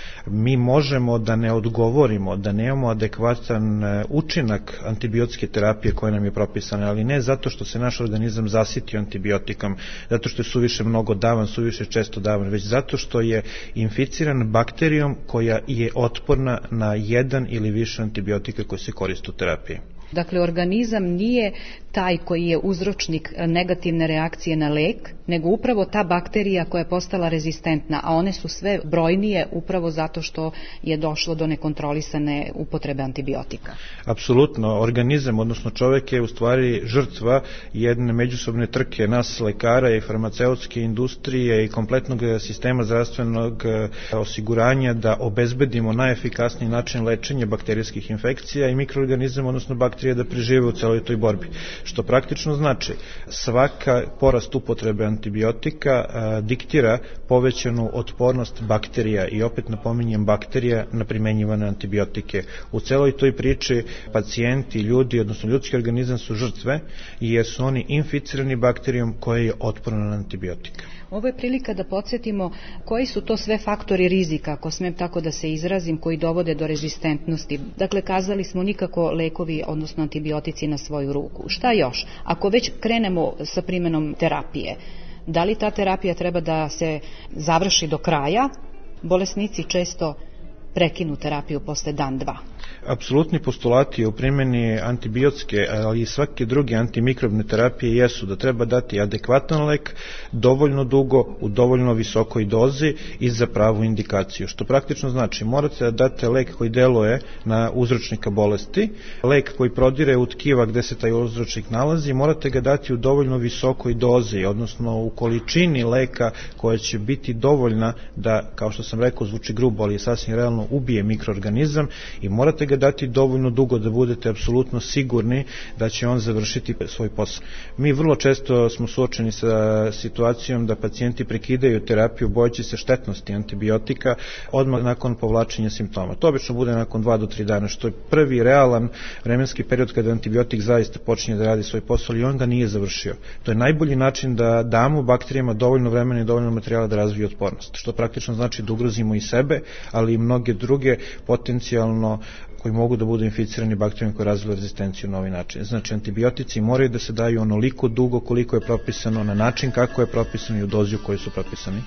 Mi možemo da ne odgovorimo, da nemamo adekvatan učinak antibiotske terapije koja nam je propisana, ali ne zato što se naš organizam zasitio antibiotikom, zato što je suviše mnogo davan, suviše često davan, već zato što je inficiran bakterijom koja je otporna na jedan ili više antibiotika koji se koriste u terapiji. Dakle, organizam nije taj koji je uzročnik negativne reakcije na lek, nego upravo ta bakterija koja je postala rezistentna, a one su sve brojnije upravo zato što je došlo do nekontrolisane upotrebe antibiotika. Apsolutno, organizam, odnosno čovjek je u stvari žrtva jedne međusobne trke nas lekara i farmaceutske industrije i kompletnog sistema zdravstvenog osiguranja da obezbedimo najefikasniji način lečenja bakterijskih infekcija i mikroorganizam, odnosno bakterije da prežive u celoj toj borbi. Što praktično znači svaka porast upotrebe antibiotika diktira povećanu otpornost bakterija i opet napominjem bakterija na primenjivane antibiotike. U celoj toj priči pacijenti, ljudi, odnosno ljudski organizam su žrtve jer su oni inficirani bakterijom koja je otporna na antibiotika. Ovo je prilika da podsjetimo koji su to sve faktori rizika, ako smem tako da se izrazim, koji dovode do rezistentnosti. Dakle, kazali smo nikako lekovi, odnosno antibiotici na svoju ruku. Šta još? Ako već krenemo sa primjenom terapije, da li ta terapija treba da se završi do kraja? Bolesnici često prekinu terapiju posle dan, dva. Apsolutni postulati u primjeni antibiotske, ali i svake druge antimikrobne terapije jesu da treba dati adekvatan lek, dovoljno dugo, u dovoljno visokoj dozi i za pravu indikaciju. Što praktično znači, morate da date lek koji deluje na uzročnika bolesti, lek koji prodire u tkiva gde se taj uzročnik nalazi, morate ga dati u dovoljno visokoj dozi, odnosno u količini leka koja će biti dovoljna da, kao što sam rekao, zvuči grubo, ali je sasvim realno, ubije mikroorganizam i morate ga dati dovoljno dugo da budete apsolutno sigurni da će on završiti svoj posao. Mi vrlo često smo suočeni sa situacijom da pacijenti prekidaju terapiju bojeći se štetnosti antibiotika odmah nakon povlačenja simptoma. To obično bude nakon 2 do 3 dana, što je prvi realan vremenski period kada antibiotik zaista počinje da radi svoj posao i on ga nije završio. To je najbolji način da damo bakterijama dovoljno vremena i dovoljno materijala da razviju otpornost, što praktično znači da ugrozimo i sebe, ali i mnoge druge potencijalno koji mogu da budu inficirani bakterijom koje razviju rezistenciju na ovaj način. Znači, antibiotici moraju da se daju onoliko dugo koliko je propisano, na način kako je propisano i u dozi u kojoj su propisani.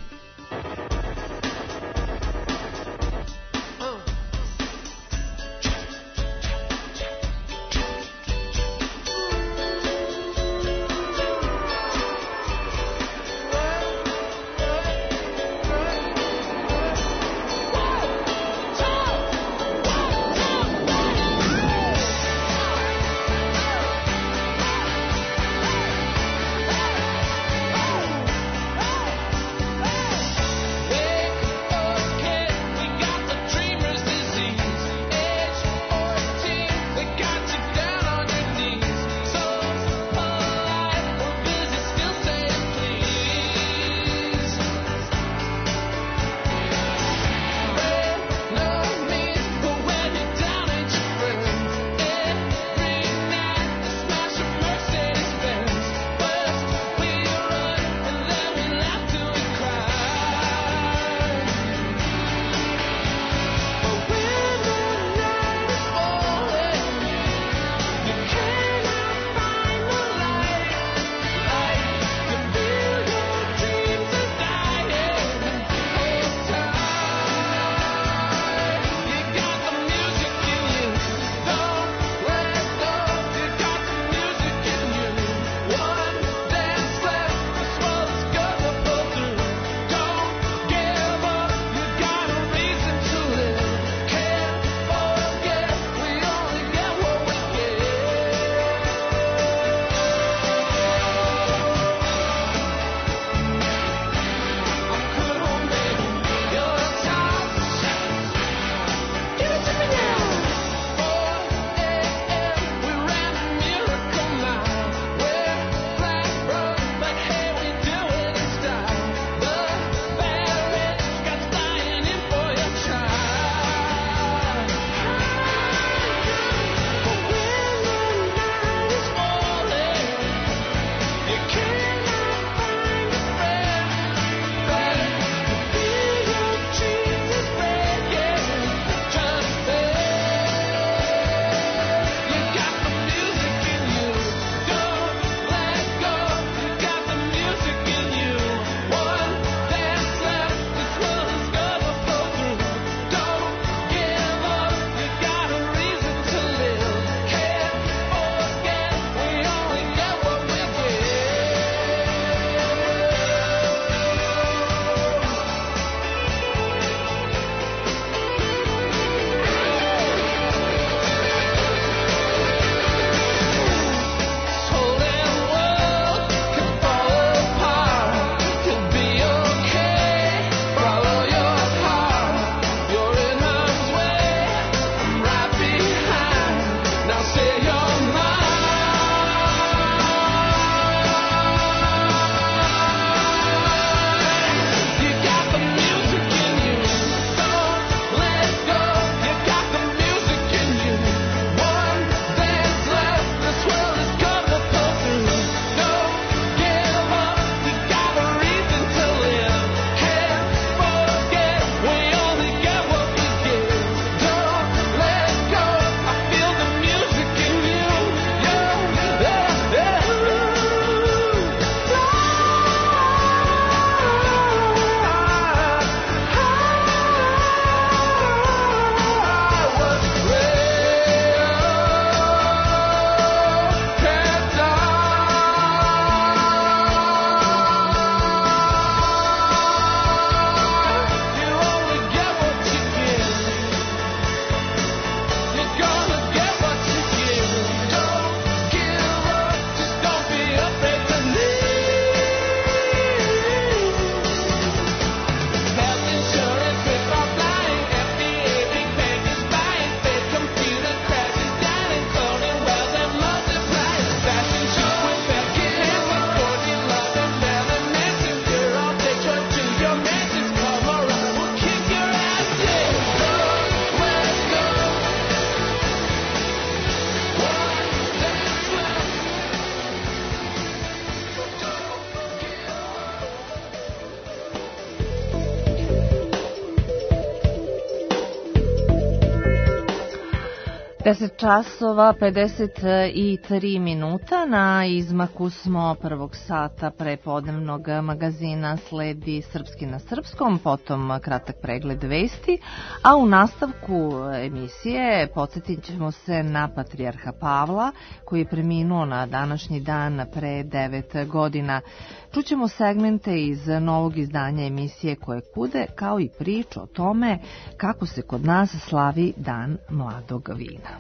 10 časova 53 minuta, na izmaku smo prvog sata prepodnevnog magazina, sledi Srpski na srpskom, potom kratak pregled vesti, a u nastavku emisije podsjetit ćemo se na patrijarha Pavla, koji je preminuo na današnji dan pre 9 godina. Čućemo segmente iz novog izdanja emisije Koje kude, kao i priču o tome kako se kod nas slavi Dan mladog vina.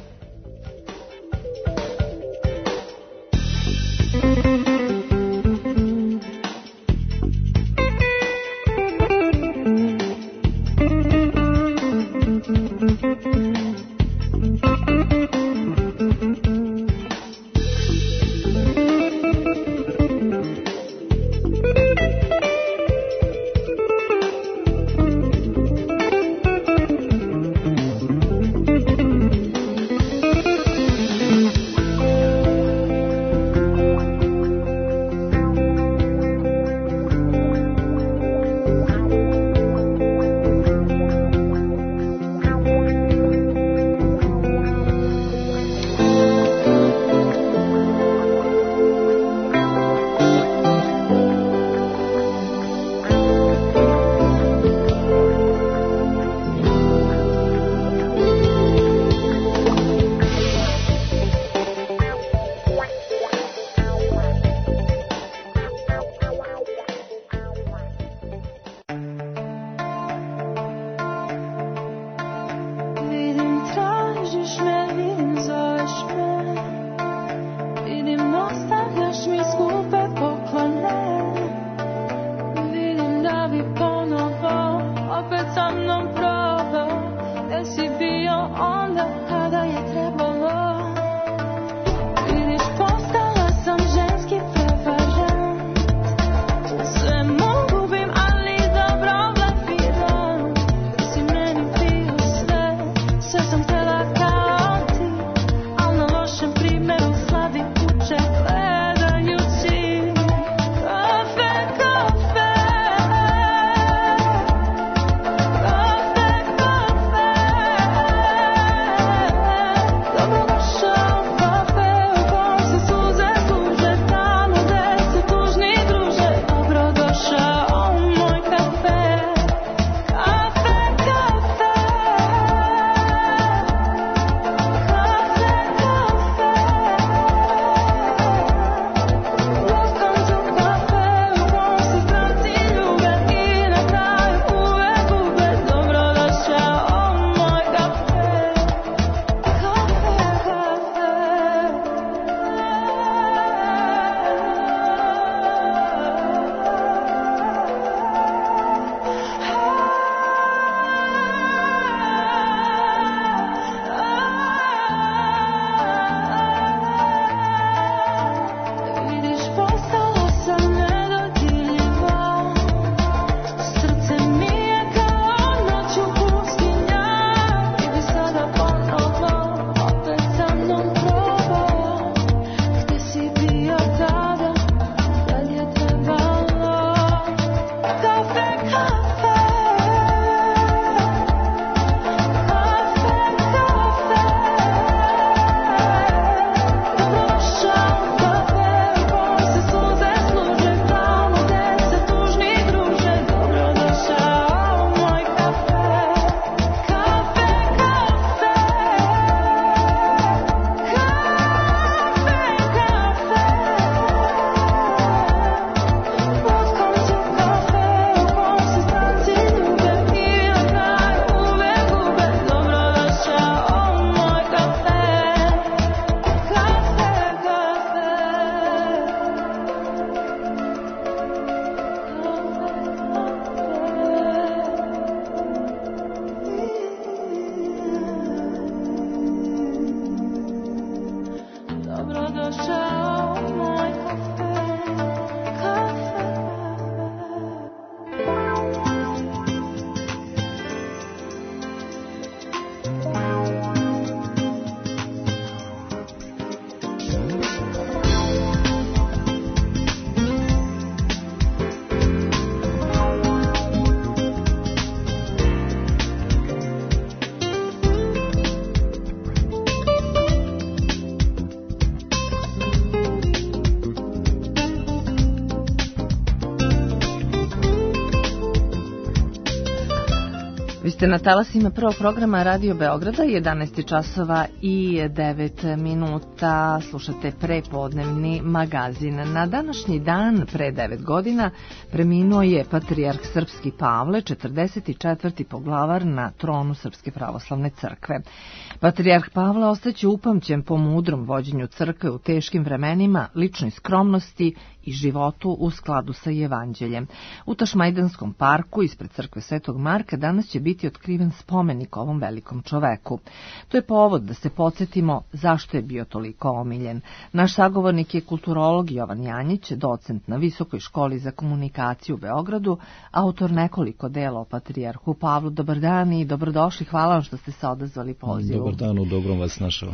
Ste na talasima prvog programa Radio Beograda, 11 časova i 9 minuta, slušate prepodnevni magazin. Na današnji dan, pre 9 godina, preminuo je patrijarh srpski Pavle, 44. poglavar na tronu Srpske pravoslavne crkve. Patrijarh Pavle ostaće upamćen po mudrom vođenju crkve u teškim vremenima, ličnoj skromnosti i životu u skladu sa Evanđeljem. U Tašmajdanskom parku ispred crkve Svetog Marka danas će biti otkriven spomenik ovom velikom čoveku. To je povod da se podsjetimo zašto je bio toliko omiljen. Naš sagovornik je kulturolog Jovan Janjić, docent na Visokoj školi za komunikaciju u Beogradu, autor nekoliko dela o patrijarhu Pavlu. Dobar dan i dobrodošli, hvala vam što ste se odazvali pozivu. Dobar dan, u dobrom vas našao.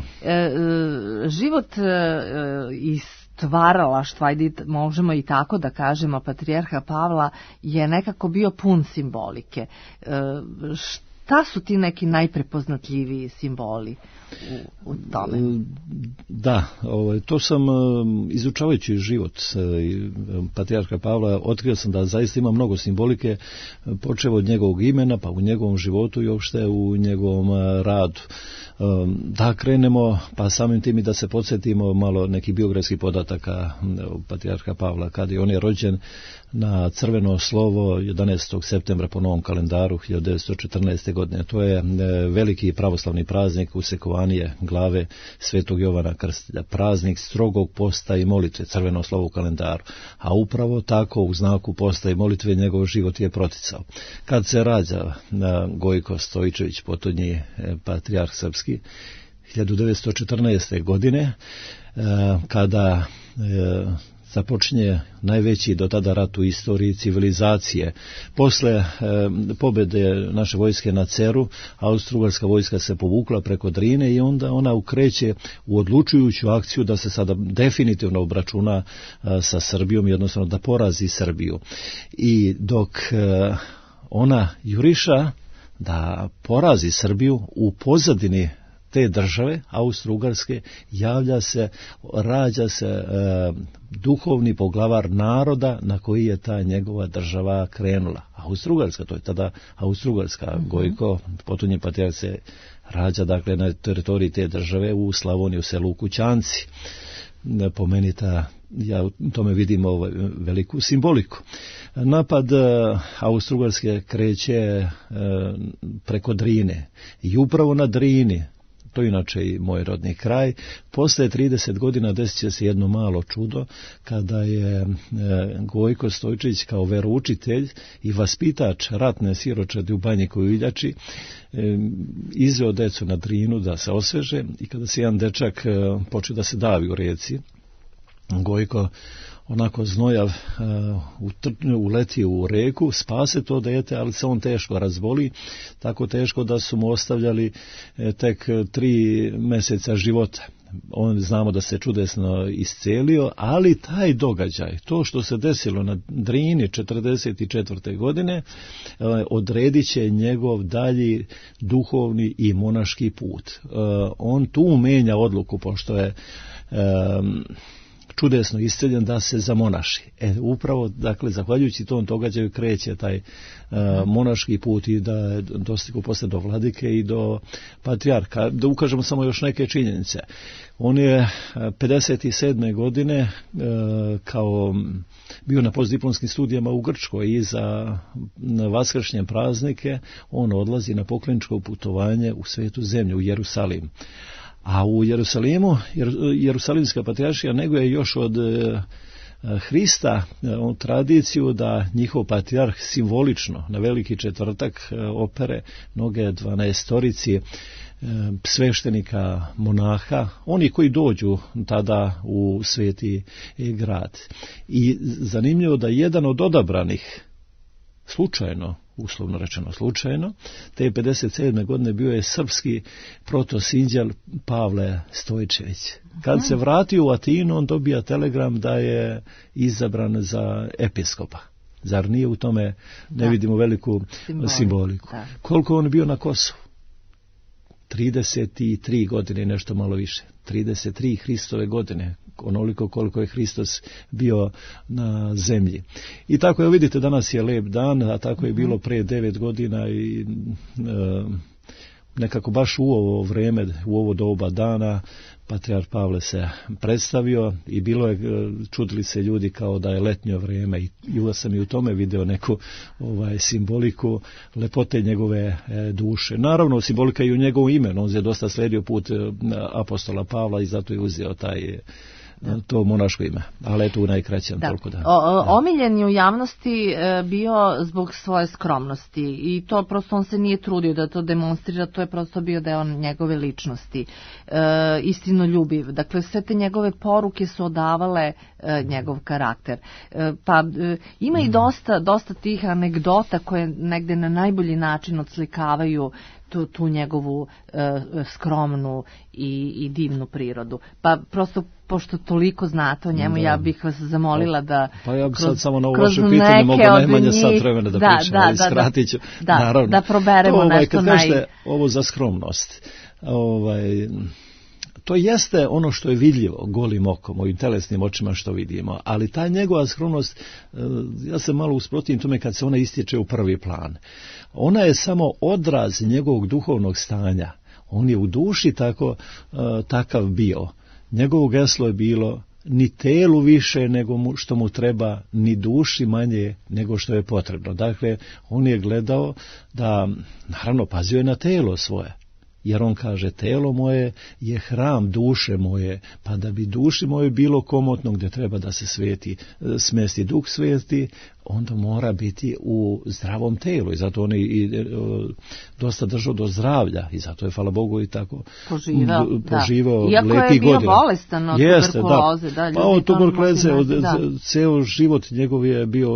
Život i stvaralaštva, ajde možemo i tako da kažemo, patrijarha Pavla je nekako bio pun simbolike. Šta su ti neki najprepoznatljiviji simboli u tome? Da, to sam izučavajući život patrijarha Pavla otkrio sam da zaista ima mnogo simbolike, počeo od njegovog imena pa u njegovom životu i uopšte u njegovom radu. Da krenemo, pa samim tim i da se podsjetimo malo nekih biografskih podataka patrijarha Pavla. Kad je on je rođen na crveno slovo 11. septembra po novom kalendaru 1914. godine. To je veliki pravoslavni praznik usekovanije glave Svetog Jovana Krstitelja. Praznik strogog posta i molitve, crveno slovo u kalendaru. A upravo tako u znaku posta i molitve njegov život je proticao. Kad se rađa Gojko Stojičević, potonji patrijarh srpski, 1914. godine, kada započinje najveći do tada rat u istoriji civilizacije. Posle pobjede naše vojske na Ceru, Austro-Ugarska vojska se povukla preko Drine i onda ona ukreće u odlučujuću akciju da se sada definitivno obračuna sa Srbijom, jednostavno da porazi Srbiju. I dok ona juriša da porazi Srbiju, u pozadini te države, Austro-Ugarske, rađa se duhovni poglavar naroda na koji je ta njegova država krenula. Austro-Ugarska, to je tada Austro-Ugarska. Gojko, potonji patrijarh, se rađa dakle na teritoriji te države u Slavoniji, u selu Kućanci. Po meni ja u tome vidim veliku simboliku. Napad Austro-Ugarske kreće preko Drine i upravo na Drini, to je inače i moj rodni kraj, posle 30 godina desit će se jedno malo čudo kada je Gojko Stojčić kao veroučitelj i vaspitač ratne siročadi u Banjikovoj Iljači izveo decu na Drinu da se osveže i kada se jedan dečak počeo da se davi u rijeci, Gojko onako znojav uleti u reku, spase to dete, ali se on teško razboli, tako teško da su mu ostavljali tek 3 meseca života. On znamo da se čudesno iscelio, ali taj događaj, to što se desilo na Drini 1944. godine, odredit će njegov dalji duhovni i monaški put. On tu menja odluku, pošto je čudesno isceljen, da se zamonaši. Upravo, dakle, zahvaljujući tom događaju kreće taj monaški put i da dostigu posle do vladike i do patrijarha. Da ukažemo samo još neke činjenice. On je 57. godine kao bio na postdiplomskim studijama u Grčkoj i za vaskršnje praznike on odlazi na pokloničko putovanje u svetu zemlju, u Jerusalim. A u Jerusalimu, Jerusalimska patrijaršija neguje još od Hrista tradiciju da njihov patrijarh simbolično na Veliki četvrtak opere noge 12 sveštenika, monaha, oni koji dođu tada u sveti grad. I zanimljivo da jedan od odabranih, slučajno, uslovno rečeno slučajno, te 57. godine bio je srpski protosinđel Pavle Stojčević. Kad se vratio u Atinu, on dobija telegram da je izabran za episkopa. Zar nije u tome, ne vidimo veliku simboliku? Da. Koliko on bio na Kosovu? 33 godine, nešto malo više. 33 Hristove godine. onoliko koliko je Hristos bio na zemlji. I tako je, vidite, danas je lep dan, a tako je bilo pre 9 godina i nekako baš u ovo vreme, u ovo doba dana, patrijarh Pavle se predstavio i bilo je, čudili se ljudi kao da je letnje vrijeme i ja sam i u tome video neku simboliku lepote njegove duše. Naravno, simbolika i u njegovu imenu, on je dosta sledio put apostola Pavla i zato je uzeo taj to monaško ime, ali eto u najkraćem toliko da. Omiljen je u javnosti bio zbog svoje skromnosti i to prosto on se nije trudio da to demonstrira, to je prosto bio deo njegove ličnosti, istinoljubiv, dakle sve te njegove poruke su odavale njegov karakter, pa ima i dosta tih anegdota koje negde na najbolji način odslikavaju tu njegovu skromnu i divnu prirodu. Pa prosto, pošto toliko znate o njemu, ja bih vas zamolila da... Pa ja bi sad samo na ovo vaše pitanje mogu najmanje sat vremena da pričam, ali skratit ću. Naravno. Da proberemo nešto kad kažete ovo za skromnost, to jeste ono što je vidljivo golim okom, ovim telesnim očima što vidimo, ali ta njegova skromnost, ja se malo usprotivim tome kad se ona istječe u prvi plan. Ona je samo odraz njegovog duhovnog stanja. On je u duši takav bio. Njegovo geslo je bilo ni telu više nego što mu treba, ni duši manje nego što je potrebno. Dakle, on je gledao da, naravno, pazio je na telo svoje. Jer on kaže, telo moje je hram duše moje, pa da bi duši moje bilo komotno gdje treba da se smesti Duh Sveti, onda mora biti u zdravom telu i zato on i dosta držao do zdravlja i zato je, hvala Bogu, i tako poživao iako lepih godina. Iako je bio bolestan od tuberkuloze. Pa od tuberkuloze, ceo život njegov je bio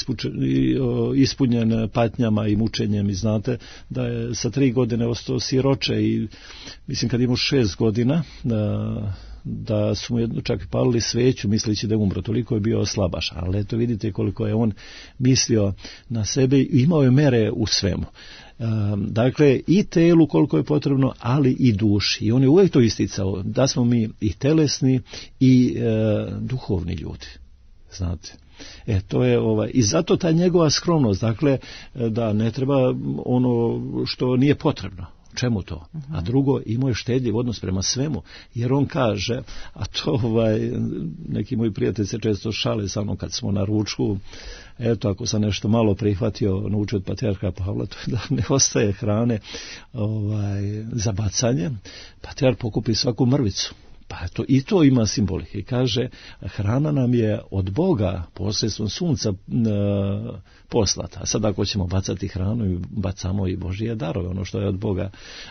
ispunjen patnjama i mučenjem i znate da je sa 3 godine ostao siroče i mislim kad imao 6 godina da su mu jedno čak palili sveću misleći da je umro, toliko je bio slabaš, ali eto vidite koliko je on mislio na sebe i imao je mere u svemu. Dakle, i telu koliko je potrebno, ali i duši. I on je uvijek to isticao, da smo mi i telesni i duhovni ljudi. Znate. To je i zato ta njegova skromnost, dakle, da ne treba ono što nije potrebno. Čemu to? A drugo, imao je štedljiv odnos prema svemu, jer on kaže, a to neki moji prijatelji se često šale sa mnom kad smo na ručku, eto, ako sam nešto malo prihvatio, naučio od patrijarha Pavla, to je da ne ostaje hrane za bacanje, patrijarh pokupi svaku mrvicu. Pa i to ima simbolike. Kaže, hrana nam je od Boga posredstvom sunca poslata. A sad ako ćemo bacati hranu, bacamo i Božije darove, ono što je od Boga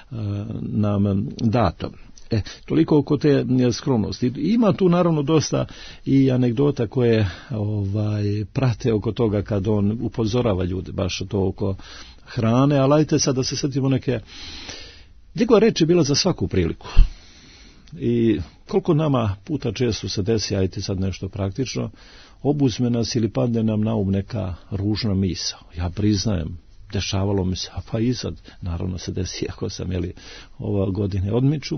nam dato. Toliko oko te skromnosti. Ima tu naravno dosta i anegdota koje prate oko toga kad on upozorava ljude baš to oko hrane, ali ajte sad da se sjetimo neke... Njegova reč je bila za svaku priliku. I koliko nama puta često se desi, ajte sad nešto praktično, obuzme nas ili padne nam na um neka ružna misao. Ja priznajem, dešavalo mi se, pa i sad, naravno se desi ako sam, ova godine odmiču.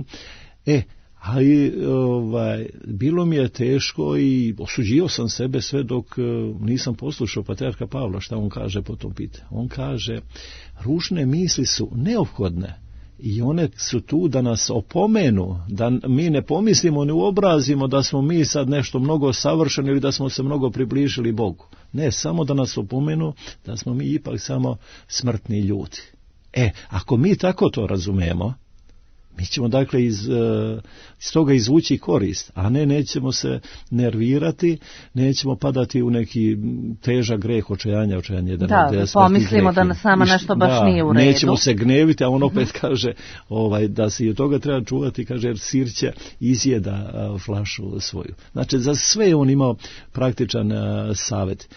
Ali bilo mi je teško i osuđio sam sebe sve dok nisam poslušao patrijarha Pavla šta on kaže po tom pitanju. On kaže, ružne misli su neophodne. I one su tu da nas opomenu, da mi ne pomislimo, ne uobrazimo da smo mi sad nešto mnogo savršeni ili da smo se mnogo približili Bogu. Ne, samo da nas opomenu da smo mi ipak samo smrtni ljudi. Ako mi tako to razumemo, mi ćemo dakle iz toga izvući korist, a nećemo se nervirati, nećemo padati u neki težak greh očajanja. Da, pomislimo da nas nama nešto baš nije u redu. Nećemo se gneviti, a on opet kaže da se i od toga treba čuvati, kaže, jer sir će izjeda flašu svoju. Znači, za sve je on imao praktičan savjet.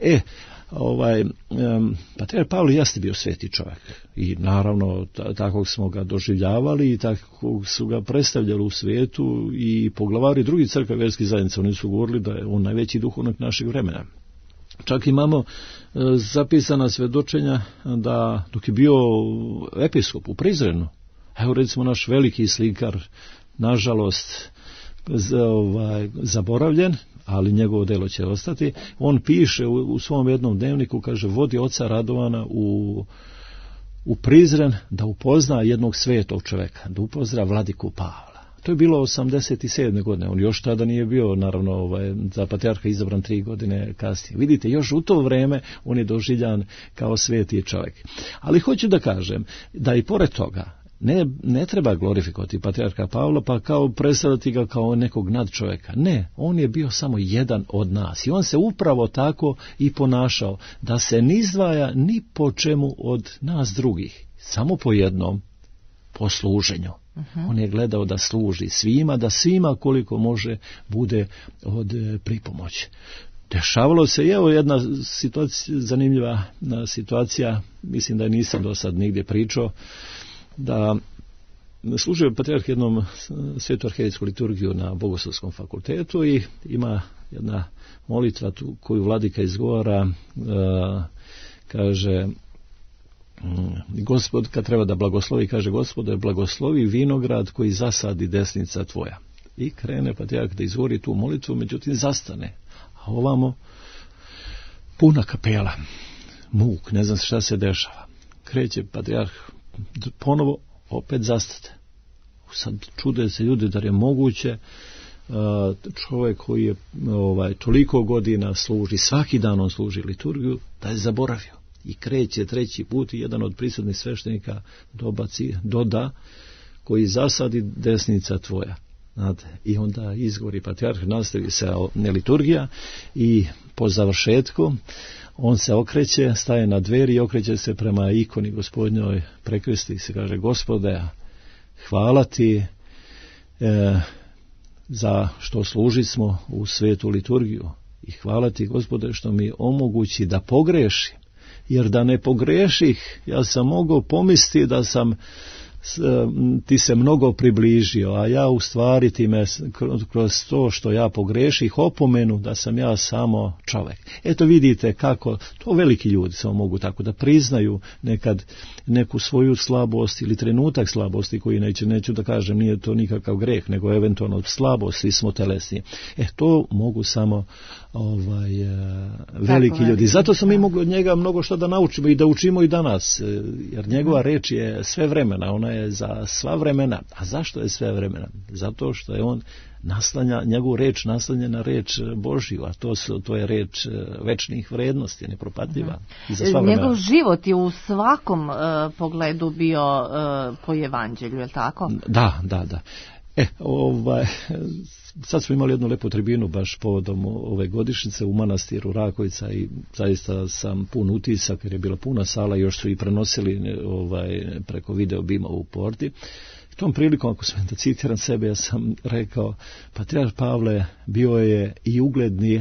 Patrijarh Pavle jeste bio sveti čovjek i naravno takvog smo ga doživljavali i takvog su ga predstavljali u svijetu i poglavari drugih crkava vjerskih zajednica, oni su govorili da je on najveći duhovnik našeg vremena. Čak imamo zapisana svjedočenja da dok je bio episkop u Prizrenu, evo recimo naš veliki slikar, nažalost zaboravljen, ali njegovo delo će ostati. On piše u svom jednom dnevniku, kaže, vodi oca Radovana u Prizren da upozna jednog svetog čoveka, da upozna vladiku Pavla. To je bilo 87. godine, on još tada nije bio, naravno, za patrijarha izabran 3 godine kasnije. Vidite, još u to vreme on je doživljan kao sveti čovjek. Ali hoću da kažem da i pored toga, ne treba glorifikovati patrijarha Pavla pa kao predstavljati ga kao nekog nadčovjeka. Ne, on je bio samo jedan od nas i on se upravo tako i ponašao, da se ne izdvaja ni po čemu od nas drugih, samo po jednom, po služenju. On je gledao da služi svima, da svima koliko može bude od pripomoći. Dešavalo se, evo jedna situacija, zanimljiva situacija, mislim da je nisam do sad nigdje pričao, da služio patrijarh jednom svetu arhejsku liturgiju na Bogoslovskom fakultetu i ima jedna molitva koju vladika izgovara, kaže, Gospod, kad treba da blagoslovi, kaže, Gospode, blagoslovi vinograd koji zasadi desnica tvoja. I krene patrijarh da izgovori tu molitvu, međutim zastane. A ovamo puna kapela, muk, ne znam šta se dešava. Kreće patrijarh ponovo, opet zastate. Sad čude se ljudi da je moguće čovjek koji je toliko godina služi, svaki dan on služi liturgiju, da je zaboravio. I kreće 3. put i jedan od prisutnih sveštenika doda, koji zasadi desnica tvoja. Znate, i onda izgovori patrijarh, nastavi se liturgija i po završetku on se okreće, staje na dveri i okreće se prema ikoni Gospodnjoj, prekrsti i se kaže, Gospode, hvala ti za što služi smo u svetu liturgiju i hvala ti, Gospode, što mi omogući da pogrešim, jer da ne pogreših, ja sam mogao pomisliti da sam ti se mnogo približio, a ja u stvari ti me kroz to što ja pogreših opomenu da sam ja samo čovjek. Eto vidite kako, to veliki ljudi samo mogu tako da priznaju nekad neku svoju slabost ili trenutak slabosti koji neću da kažem, nije to nikakav greh, nego eventualno slabost, svi smo telesni. To mogu samo veliki ljudi. Zato smo mi mogli od njega mnogo što da naučimo i da učimo i danas, jer njegova reč je sve vremena, ona je za sva vremena. A zašto je sve vremena? Zato što je on njegovu reč naslanja na reč Božju, a to je reč večnih vrednosti, nepropadljiva. Njegov život je u svakom pogledu bio po evanđelju, je li tako? Da. Sad smo imali jednu lepu tribinu baš povodom ove godišnjice u manastiru Rakovica i zaista sam pun utisak jer je bila puna sala, još su i prenosili preko video bima u porti. Tom prilikom, ako sam da citiram sebe, ja sam rekao, patrijarh Pavle bio je i ugledni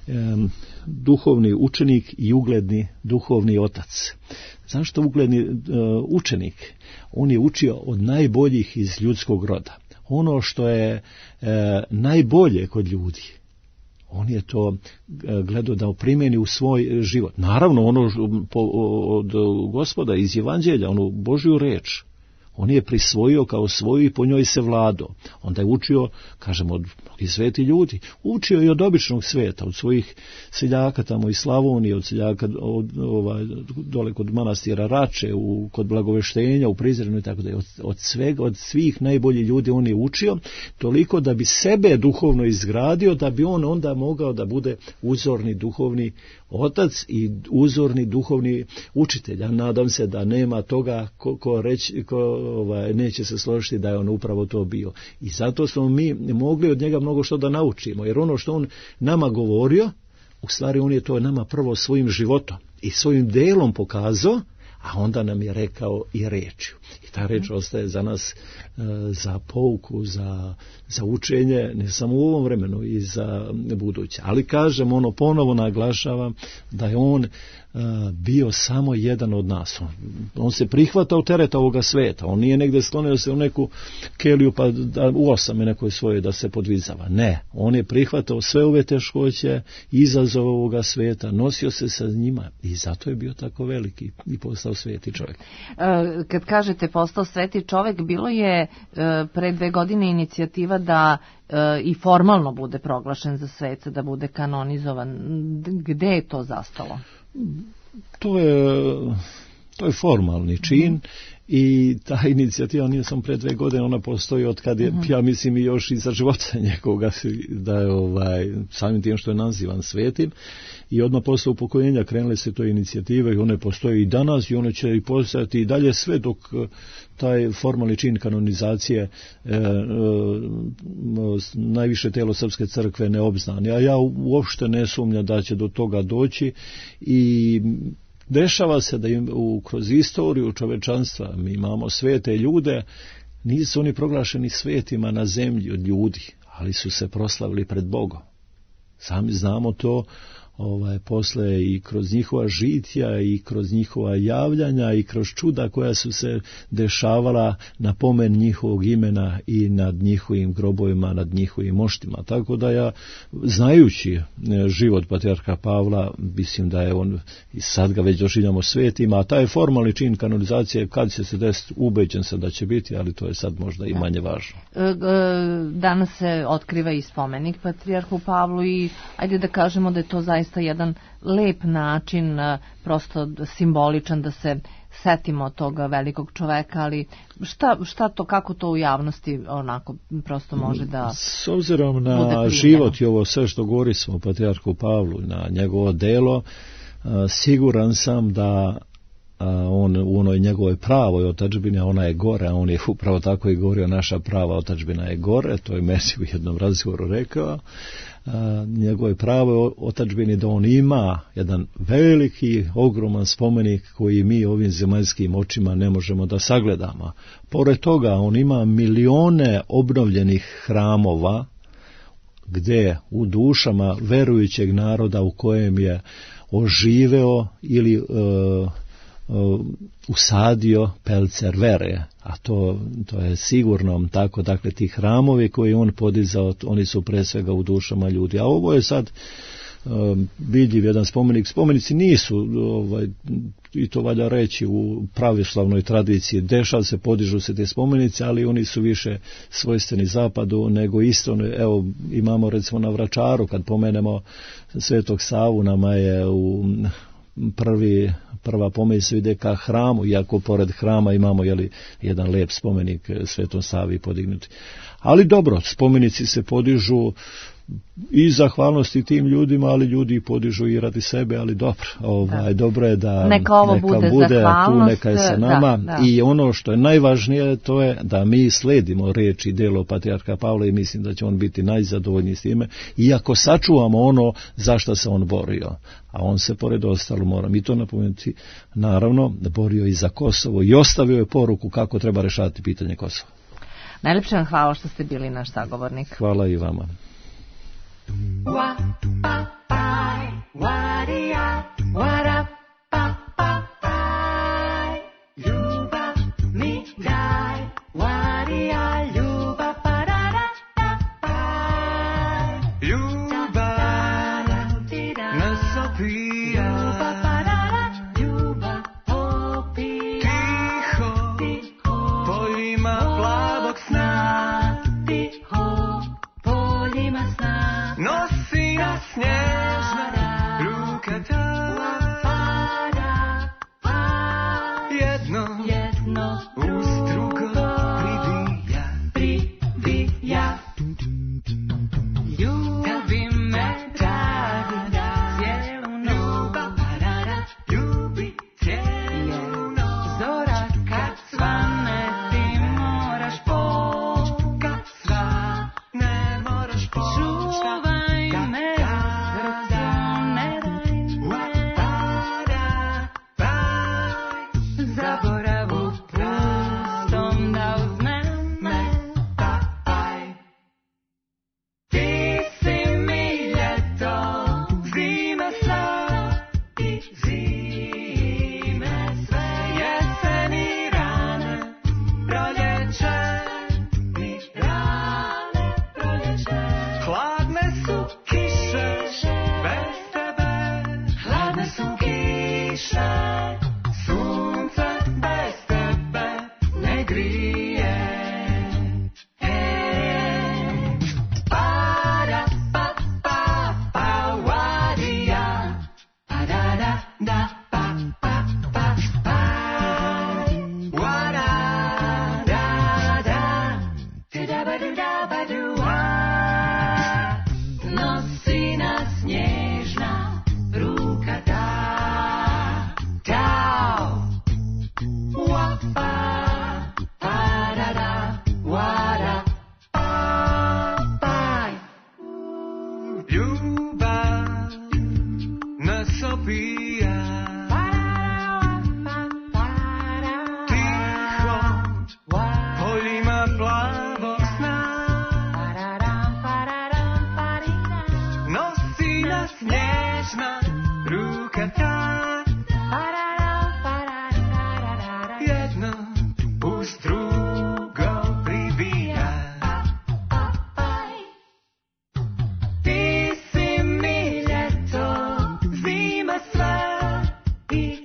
duhovni učenik i ugledni duhovni otac. Zašto ugledni učenik? On je učio od najboljih iz ljudskog roda. Ono što je najbolje kod ljudi, on je to gledao da primjeni u svoj život. Naravno, ono od Gospoda iz Evanđelja, onu Božju reč, on je prisvojio kao svoju i po njoj se vladao. Onda je učio, kažemo, od mnogih sveti ljudi. Učio i od običnog sveta, od svojih seljaka tamo iz Slavonije, od seljaka dole kod manastira Rače, kod Blagoveštenja, u Prizrenu i tako da je. Od svih najboljih ljudi on je učio, toliko da bi sebe duhovno izgradio, da bi on onda mogao da bude uzorni duhovni otac i uzorni duhovni učitelj. Ja nadam se da nema toga ko neće se složiti da je on upravo to bio. I zato smo mi mogli od njega mnogo što da naučimo, jer ono što on nama govorio, u stvari on je to nama prvo svojim životom i svojim delom pokazao, a onda nam je rekao i rečju. I ta reč ostaje za nas za pouku, za učenje, ne samo u ovom vremenu i za buduće. Ali kažem, ponovo naglašavam da je on bio samo jedan od nas. On se prihvatao tereta ovoga sveta. On nije negdje sklonio se u neku keliju pa da u osame nekoj svoje da se podvizava. Ne, on je prihvatao sve ove teškoće, izazove ovoga sveta, nosio se sa njima i zato je bio tako veliki i postao sveti čovjek. Kad kažete postao sveti čovjek, bilo je pre 2 godine inicijativa toga da i formalno bude proglašen za sveca, da bude kanonizovan. Gde je to zastalo? To je formalni čin i ta inicijativa nije samo pre 2 godine, ona postoji od kad je, ja mislim i još i za života njegovoga, da je samim tim što je nazivan svetim, i odmah posle upokojenja krenule se to inicijative i one postoje i danas i one će i postojati i dalje sve dok taj formalni čin kanonizacije najviše telo Srpske crkve ne obznani. A ja uopšte ne sumnjam da će do toga doći i dešava se da kroz istoriju čovečanstva mi imamo svete ljude, nisu oni proglašeni svetima na zemlji od ljudi, ali su se proslavili pred Bogom. Sami znamo to posle i kroz njihova žitja i kroz njihova javljanja i kroz čuda koja su se dešavala na pomen njihovog imena i nad njihovim grobovima, nad njihovim moštima. Tako da ja, znajući život patrijarha Pavla, mislim da je on, i sad ga već doživljamo svetima, a taj formalni čin kanonizacije, kad će se desiti, ubeđen sam da će biti, ali to je sad možda i manje važno. Danas se otkriva i spomenik patrijarhu Pavlu i ajde da kažemo da je to zaista jedan lep način, prosto simboličan, da se setimo toga velikog čoveka, ali šta to, kako to u javnosti onako prosto može da... S obzirom na život i ovo sve što govori smo o patrijarhu Pavlu, na njegovo delo, siguran sam da on u onoj njegovoj pravoj otadžbini, a ona je gore, a on je upravo tako i govorio, naša prava otadžbina je gore, to je Mesij u jednom razgovoru rekao, njegove pravoj otadžbini, da on ima jedan veliki, ogroman spomenik koji mi ovim zemaljskim očima ne možemo da sagledamo. Pored toga on ima milione obnovljenih hramova gdje u dušama verujućeg naroda u kojem je oživeo ili usadio pelcer vere, a to je sigurno tako. Dakle, ti hramovi koje on podizao, oni su pre svega u dušama ljudi. A ovo je sad vidljiv jedan spomenik. Spomenici nisu, i to valja reći, u pravoslavnoj tradiciji dešava se, podižu se te spomenice, ali oni su više svojstveni zapadu nego isto. Evo, imamo recimo na Vračaru, kad pomenemo Svetog Savu, nama je prva pomisao ide ka hramu, iako pored hrama imamo jedan lep spomenik Svetom Savi podignuti. Ali dobro, spomenici se podižu i zahvalnosti tim ljudima, ali ljudi podižu i radi sebe, ali dobro, dobro je da neka bude tu, neka je sa nama. I ono što je najvažnije, to je da mi sledimo reč i delo patrijarha Pavla i mislim da će on biti najzadovoljniji s time, iako sačuvamo ono za što se on borio. A on se, pored ostalo, moram i to napomenuti, naravno, borio i za Kosovo i ostavio je poruku kako treba rešavati pitanje Kosova. Najlepše vam hvala što ste bili naš sagovornik. Hvala i vama. Nosi nas nježna, Nosi nas nježna ruka ta, tao, wapa, parara, wara, pa. Ljubav nas opija, tiho, poljima plavog sna. Nosi nas nježna ruka ta, jedno uz drugo pribija. Ti si mi ljeto, zima sve i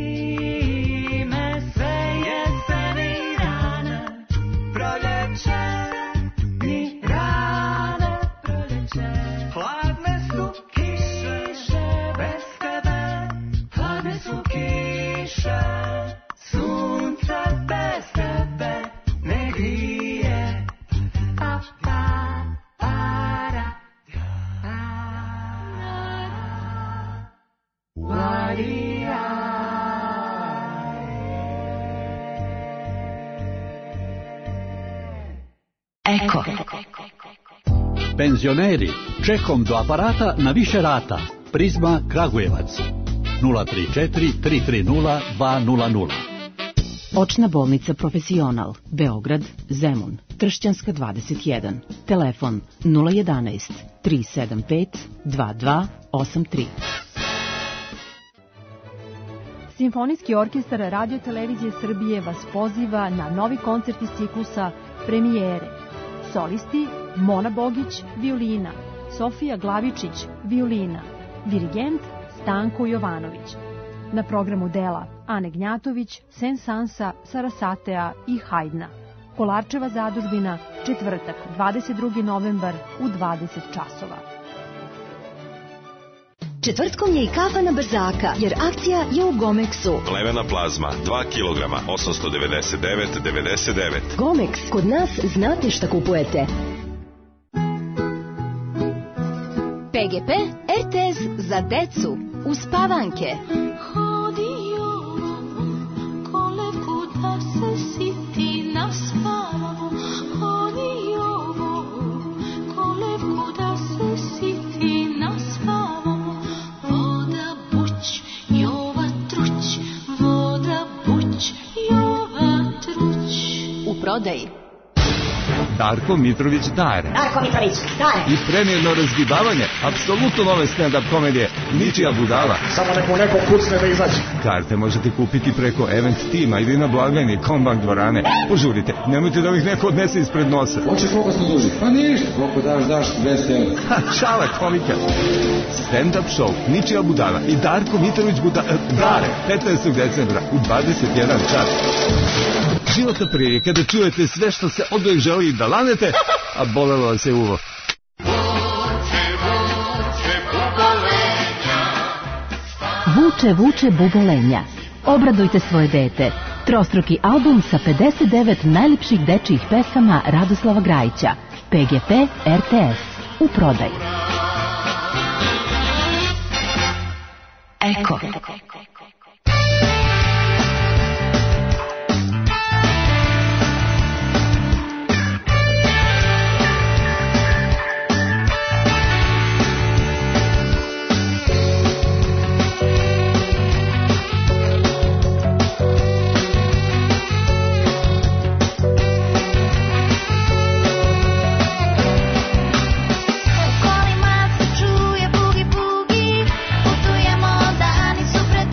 zime sve, jeseni rana, proljeće ni rana, proljeće. Hladne su kiše bez tebe, hladne su kiše, sunca bez tebe ne grije. Pa, pa, para, Eko. Penzioneri, čekom do aparata na više rata. Prizma Kragujevac. 034 330 200. Očna bolnica Profesional, Beograd, Zemun, Tršćanska 21. Telefon 011 375 2283. Simfonijski orkestar Radio Televizije Srbije vas poziva na novi koncert iz ciklusa Premijere. Solisti Mona Bogić, violina, Sofija Glavičić, violina, dirigent Stanko Jovanović. Na programu dela Ane Gnjatović, Sensansa, Sarasatea i Hajdna. Kolarčeva zadužbina, četvrtak, 22. novembar u 20 časova. Četvrtkom je i kafa na Brzaka, jer akcija je u Gomeksu. Levena plazma, 2 kg, 899,99. Gomeks, kod nas znate šta kupujete. PGP RTS za decu, uspavanke. da se siti naspavamo, hodi ovo, kolevku da se siti naspavamo, voda buć, Jova truć, voda buć, Jova truć. U prodaji Darko Mitrović Dare. Darko Mitrović Dare. I premijerno razgibavanje, apsolutno nove stand-up komedije, ničija budala. Samo neko kucne da izađe. Karte možete kupiti preko Event Tima ili na blagajni Kombank dvorane. Požurite, nemojte da ih neko odnese ispred nosa. Hoćeš koliko smo duži? Pa ništa, koliko daš 200 €. Šala komika. Stand-up show, ničija budala i Darko Mitrović Dare, 15. decembra u 21 čas. Životna prilika da čujete sve što se odvijek želi da lanete, a bolelo vas je uvo. Vuče, vuče bubolenja. Obradujte svoje dete. Trostruki album sa 59 najljepših dečijih pesama Radoslava Grajića. PGP RTS. U prodaji. Eko. Kolima se čuje bugi bugi, putujemo dani su pred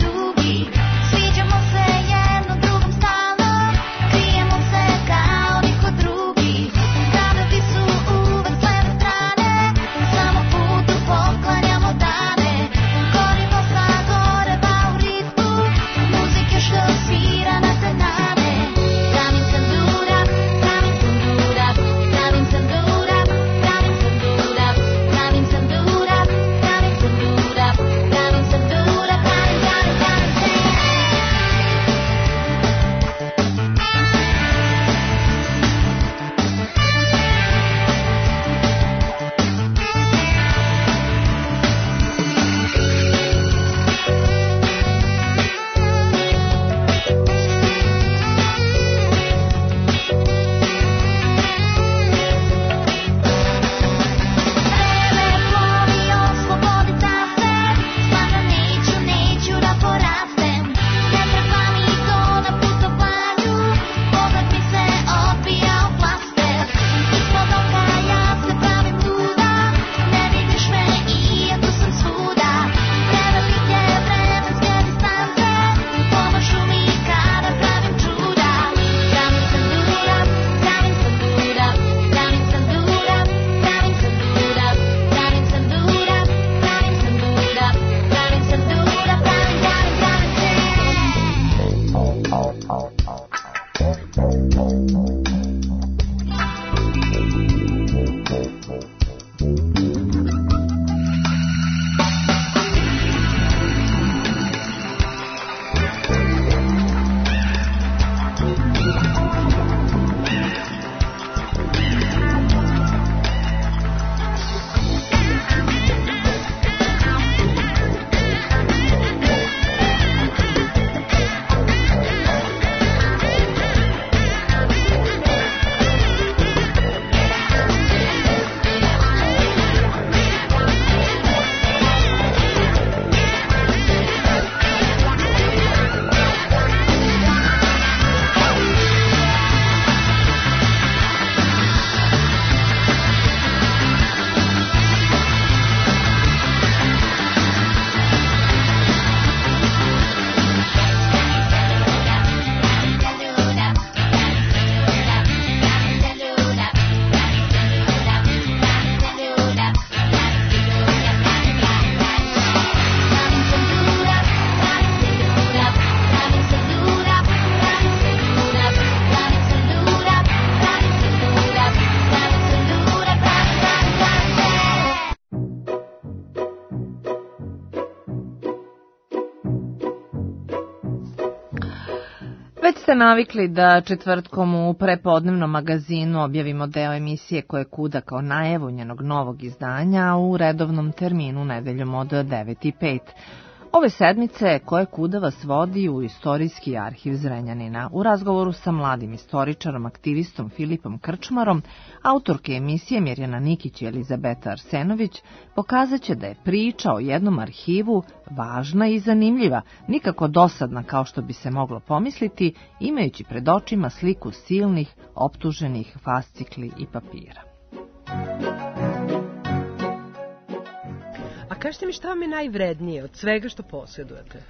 ste navikli da četvrtkom u prepodnevnom magazinu objavimo deo emisije koje kuda kao najavu njenog novog izdanja u redovnom terminu nedeljom od 9:05. Ove sedmice koje kuda vas vodi u istorijski arhiv Zrenjanina. U razgovoru sa mladim istoričarom, aktivistom Filipom Krčmarom, autorke emisije Mirjana Nikić i Elizabeta Arsenović pokazat će da je priča o jednom arhivu važna i zanimljiva, nikako dosadna kao što bi se moglo pomisliti, imajući pred očima sliku silnih, optuženih fascikli i papira. Kažite mi šta vam je najvrednije od svega što posjedujete?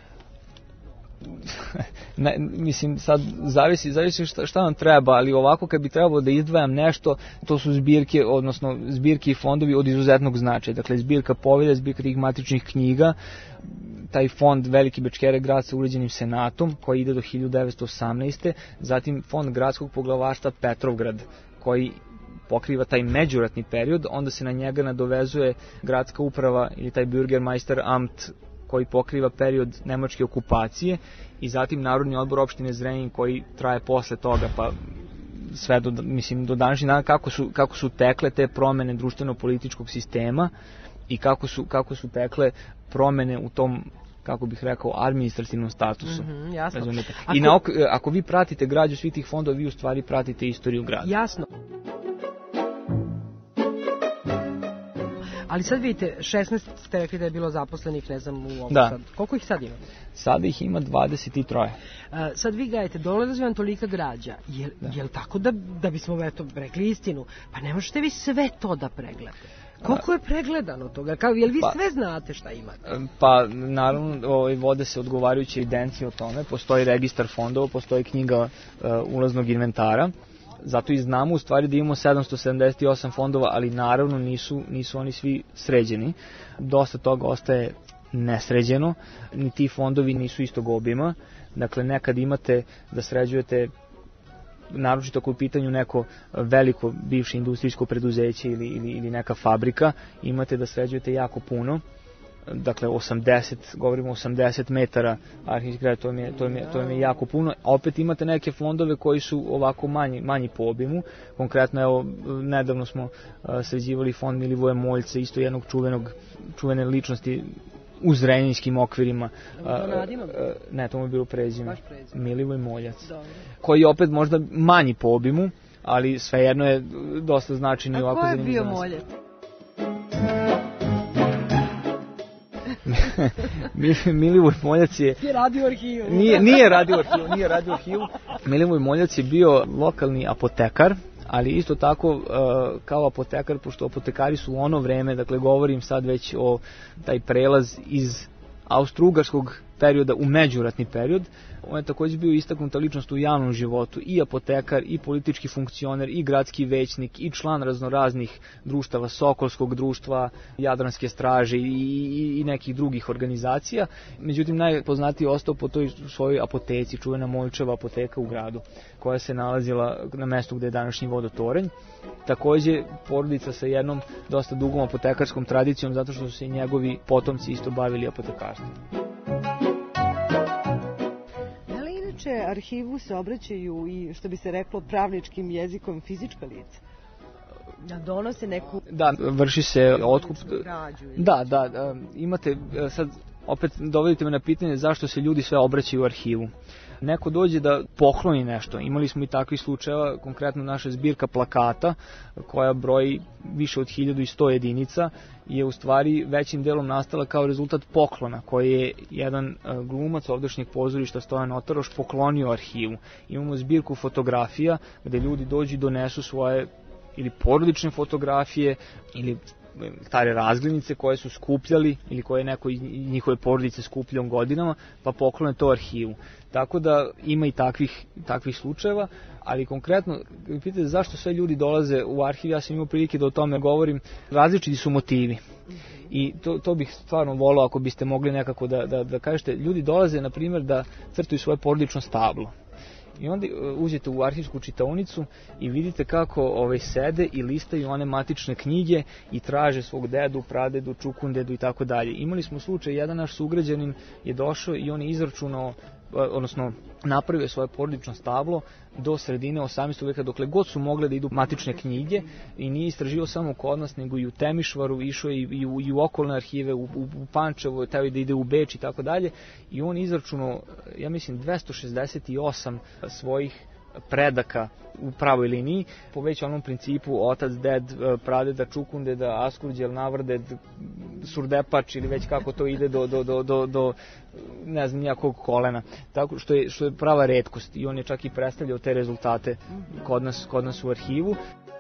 Mislim, sad zavisi šta vam treba, ali ovako kad bi trebalo da izdvajam nešto, to su zbirke, odnosno zbirke i fondovi od izuzetnog značaja. Dakle, zbirka povelja, zbirka tih matičnih knjiga, taj fond Veliki Bečkerek grad sa uređenim senatom koji ide do 1918. Zatim fond gradskog poglavarstva Petrovgrad koji pokriva taj međuratni period, onda se na njega nadovezuje gradska uprava ili taj Bürgermeisteramt koji pokriva period nemačke okupacije i zatim Narodni odbor opštine Zrenjanin koji traje posle toga, pa sve do današnjeg dana kako su tekle te promene društveno-političkog sistema i kako su tekle promene u tom, kako bih rekao, administrativnom statusu. Jasno. I ako vi pratite građu svih tih fondova, vi u stvari pratite istoriju grada. Jasno. Ali sad vidite, 16 ste rekli da je bilo zaposlenih, ne znam, u ovom sad. Koliko ih sad ima? Sada ih ima 23. Sad vi gledajte, dolazi vam tolika građa. Je li tako da bismo rekli istinu? Pa ne možete vi sve to da pregledate. Koliko je pregledano toga? Jel vi sve znate šta imate? Pa, naravno, vode se odgovarajuće evidencije o tome. Postoji registar fondova, postoji knjiga ulaznog inventara. Zato i znamo u stvari da imamo 778 fondova, ali naravno nisu oni svi sređeni. Dosta toga ostaje nesređeno, ni ti fondovi nisu istog obima. Dakle, nekad imate da sređujete, naročito ako je u pitanju neko veliko bivše industrijsko preduzeće ili neka fabrika, imate da sređujete jako puno. Dakle, govorimo 80 metara arhivskih grada, to je jako puno. Opet imate neke fondove koji su ovako manji po obimu. Konkretno, evo, nedavno smo sređivali fond Milivoja Moljca, isto jednog čuvene ličnosti u zrenjanskim okvirima. Ne, to mu je bilo prezime. Milivoj Moljac. Koji je opet možda manji po obimu, ali svejedno je dosta značajni. A ko je bio Moljac? Milivoj Moljac je radio arhivu. Nije radio arhivu. Milivoj Moljac je bio lokalni apotekar, ali isto tako kao apotekar, pošto apotekari su u ono vreme, dakle govorim sad već o taj prelaz iz austro-ugarskog perioda u međuratni period. On je također bio istaknuta ličnost u javnom životu, i apotekar, i politički funkcioner, i gradski većnik, i član raznoraznih društava, Sokolskog društva, Jadranske straže i nekih drugih organizacija. Međutim, najpoznatiji je ostao po toj svojoj apoteci, čuvena Moljčeva apoteka u gradu, koja se nalazila na mestu gde je današnji vodotoranj. Također, porodica sa jednom dosta dugom apotekarskom tradicijom, zato što su se njegovi potomci isto bavili apotekarstvom. Arhivu se obraćaju i, što bi se reklo, pravničkim jezikom fizička lica. Da donose neku... Da, vrši se otkup... Da, imate, sad opet dovodite me na pitanje zašto se ljudi sve obraćaju u arhivu. Neko dođe da pokloni nešto. Imali smo i takvih slučajeva, konkretno naša zbirka plakata, koja broji više od 1100 jedinica, je u stvari većim delom nastala kao rezultat poklona, koji je jedan glumac ovdašnjeg pozorišta Stojan Otaroš poklonio arhivu. Imamo zbirku fotografija gde ljudi dođu i donesu svoje ili porodične fotografije ili stare razglednice koje su skupljali ili koje neko iz njihove porodice skupljao godinama, pa poklone to arhivu. Tako da ima i takvih slučajeva, ali konkretno, pitate zašto sve ljudi dolaze u arhiv, ja sam imao prilike da o tome govorim, različiti su motivi. I to bih stvarno volao ako biste mogli nekako da kažete, ljudi dolaze, na primjer, da crtaju svoje porodično stablo. I onda uđete u arhivsku čitaonicu i vidite kako sede i listaju one matične knjige i traže svog dedu, pradedu, čukundedu i tako dalje. Imali smo slučaj, jedan naš sugrađanin je došao i on je izračunao odnosno napravio svoje porodično stablo do sredine 18. veka, dokle god su mogle da idu matične knjige, i nije istraživao samo kod nas, nego i u Temišvaru, išao i u okolne arhive, u Pančevo, teo da ide u Beč i tako dalje, i on izračunao, ja mislim, 268 svojih predaka u pravoj liniji, po već onom principu otac, ded, pradeda, čukundeda, askurđel, navrded, surdepač ili već kako to ide do ne znam, nijakog kolena. Tako što je prava retkost, i on je čak i predstavljao te rezultate kod nas u arhivu.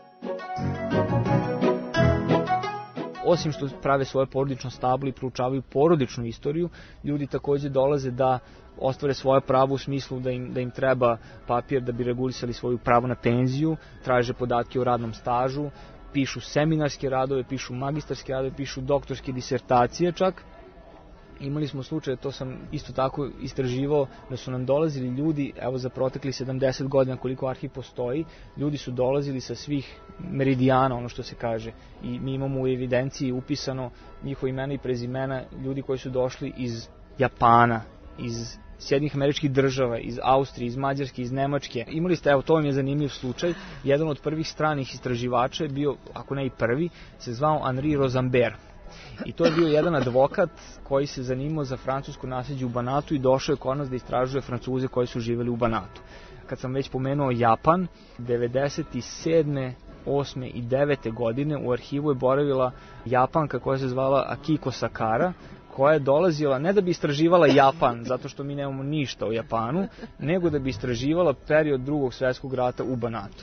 Osim što prave svoje porodično stablo i proučavaju porodičnu istoriju, ljudi takođe dolaze da ostvare svoje pravo u smislu da im treba papir da bi regulisali svoju pravo na penziju, traže podatke o radnom stažu, pišu seminarske radove, pišu magistarske radove, pišu doktorske disertacije čak. Imali smo slučaje, to sam isto tako istraživao, da su nam dolazili ljudi, evo za protekli 70 godina koliko arhiv postoji, ljudi su dolazili sa svih meridijana, ono što se kaže, i mi imamo u evidenciji upisano njihova imena i prezimena ljudi koji su došli iz Japana, iz Sjedinjenih Američkih Država, iz Austrije, iz Mađarske, iz Nemačke. Imali ste, evo, to vam je zanimljiv slučaj, jedan od prvih stranih istraživača je bio, ako ne i prvi, se zvao Henri Rosenberg. I to je bio jedan advokat koji se zanimao za francusko nasleđe u Banatu i došao je kod nas da istražuje Francuze koji su živjeli u Banatu. Kad sam već pomenuo Japan, 97. 8. i 9. godine u arhivu je boravila Japanka koja se zvala Akiko Sakara, koja je dolazila ne da bi istraživala Japan, zato što mi nemamo ništa o Japanu, nego da bi istraživala period Drugog svjetskog rata u Banatu.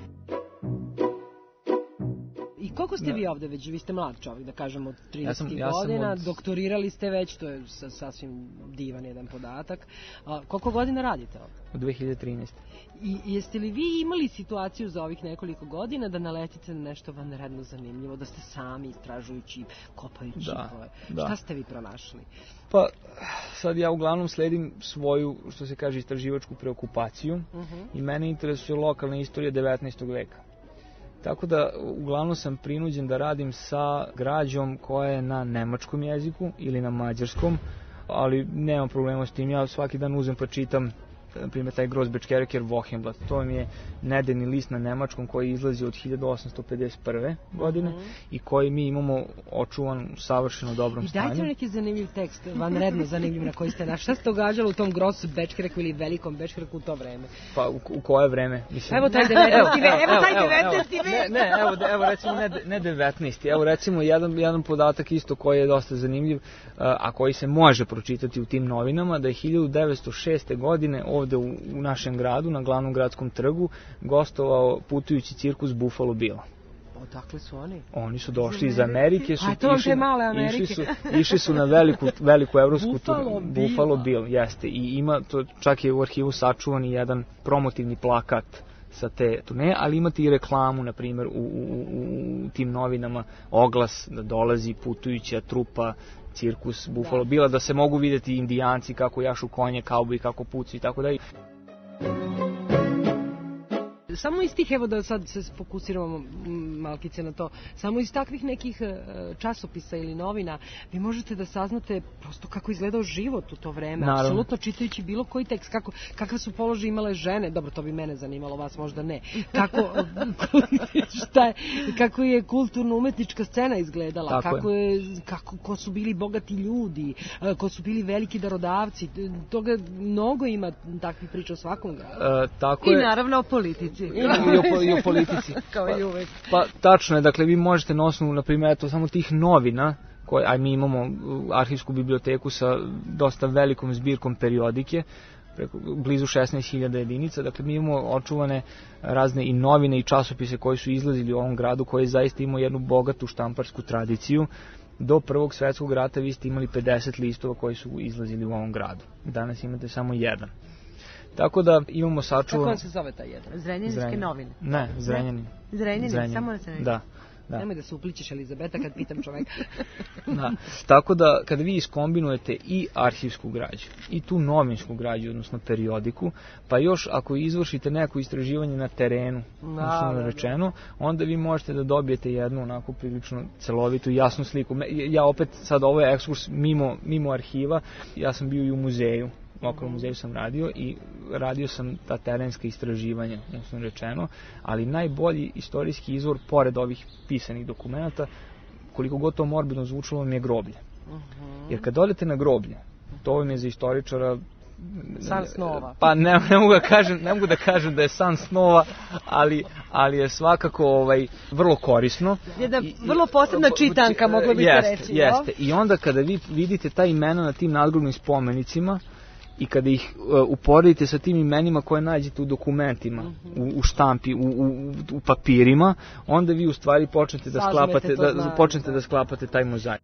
I koliko ste vi ovde već? Vi ste mlad čovjek, da kažemo, od 30 godina, doktorirali ste već, to je sasvim divan jedan podatak. Koliko godina radite ovde? Od 2013. I jeste li vi imali situaciju za ovih nekoliko godina da naletite na nešto vanredno zanimljivo, da ste sami istražujući, kopajući? Da. Šta ste vi pronašli? Pa, sad ja uglavnom sledim svoju, što se kaže, istraživačku preokupaciju i mene interesuje lokalna istorija 19. veka. Tako da, uglavnom sam prinuđen da radim sa građom koja je na nemačkom jeziku ili na mađarskom, ali nemam problema s tim. Ja svaki dan uzem pa čitam, na primjer, taj Grossbeck-Kerker Wochenblatt. To mi je nedeljni list na nemačkom koji izlazi od 1851. godine i koji mi imamo očuvan u savršeno dobrom stanju. I dajte neki zanimljiv tekst, vanredno zanimljiv na koji ste našli. Šta se događalo u tom Grossbeck-Kerku ili velikom Beck-Kerku u to vreme? Pa u koje vreme? Mislim, evo taj 19. vek. Ne, evo recimo ne 19. Evo recimo jedan podatak isto koji je dosta zanimljiv, a koji se može pročitati u tim novinama, da je 1906. godine ovde u našem gradu, na glavnom gradskom trgu, gostovao putujući cirkus Buffalo Bill. Odakle su oni? Oni su došli iz Amerike, išli su na veliku evropsku Buffalo Bill, jeste, i ima, to čak je u arhivu sačuvan i jedan promotivni plakat sa te turneje, ali imate i reklamu, na primjer, u tim novinama, oglas da dolazi putujuća trupa cirkus Buffalo Billa, da se mogu vidjeti indijanci kako jašu konje, kauboji kako pucu i tako dalje. Samo iz tih, evo da sad se fokusiramo malkice na to, samo iz takvih nekih časopisa ili novina vi možete da saznate prosto kako izgledao život u to vreme, apsolutno čitajući bilo koji tekst, kakve su položaje imale žene, dobro, to bi mene zanimalo, vas možda ne, kako je kulturno-umetnička scena izgledala, ko su bili bogati ljudi, ko su bili veliki darodavci, toga mnogo ima takvih priča u svakom gradu. I naravno o politici. I o politici. Kao i uvek. Pa tačno je, dakle vi možete na osnovu, na primjer, eto, samo tih novina, a mi imamo arhivsku biblioteku sa dosta velikom zbirkom periodike, blizu 16.000 jedinica, dakle mi imamo očuvane razne i novine i časopise koji su izlazili u ovom gradu, koji je zaista imao jednu bogatu štamparsku tradiciju. Do Prvog svjetskog rata vi ste imali 50 listova koji su izlazili u ovom gradu. Danas imate samo jedan. Tako da imamo sačuvano... Kako se zove taj jedan? Zrenjaninske novine? Ne, Zrenjanin. Zrenjanin, samo da se ne... Da. Nemoj da se upličeš, Elizabeta, kad pitam čoveka. Da. Tako da, kada vi iskombinujete i arhivsku građu, i tu novinsku građu, odnosno periodiku, pa još ako izvršite neko istraživanje na terenu, rečeno, onda vi možete da dobijete jednu onako prilično celovitu, jasnu sliku. Ja opet, sad ovo je ekskurs mimo arhiva, ja sam bio i u muzeju lokalnom muzeju sam radio i radio sam ta terenska istraživanja, jednostavno rečeno, ali najbolji istorijski izvor, pored ovih pisanih dokumenta, koliko god to morbidno zvučalo, mi je groblje. Jer kad odete na groblje, to vam je za istoričara san snova. Pa ne mogu da kažem da je san snova, ali je svakako vrlo korisno. Jedna vrlo posebna čitanka, moglo bi se reći. Jeste. I onda kada vi vidite ta imena na tim nadgrobnim spomenicima i kada ih uporedite sa tim imenima koje nađete u dokumentima, u štampi, u papirima, onda vi u stvari počnete da sklapate taj mozaik.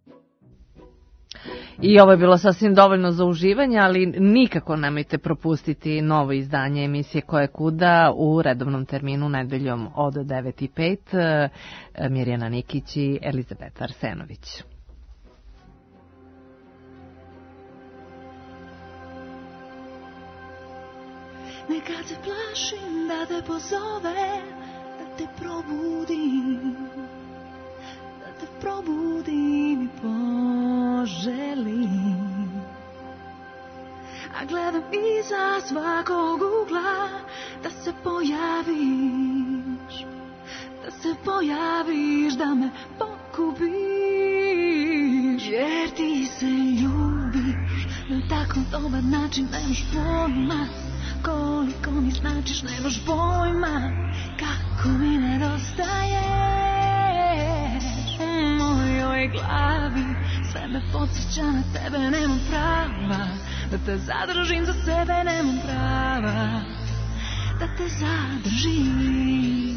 I ovo je bilo sasvim dovoljno za uživanje, ali nikako nemojte propustiti novo izdanje emisije Ko je kuda u redovnom terminu nedeljom od 9:05. Mirjana Nikić i Elizabeta Arsenović. Nekad se plašim da te pozovem, da te probudim, i poželim. A gledam iza svakog ugla da se pojaviš, da me pokupiš. Jer ti se ljubiš na tako dobar način, nemaš pojma koliko mi značiš, nemaš pojma kako mi nedostaješ. U mojoj glavi sve me podsjeća na tebe, nemam prava da te zadržim za sebe, nemam prava da te zadržim.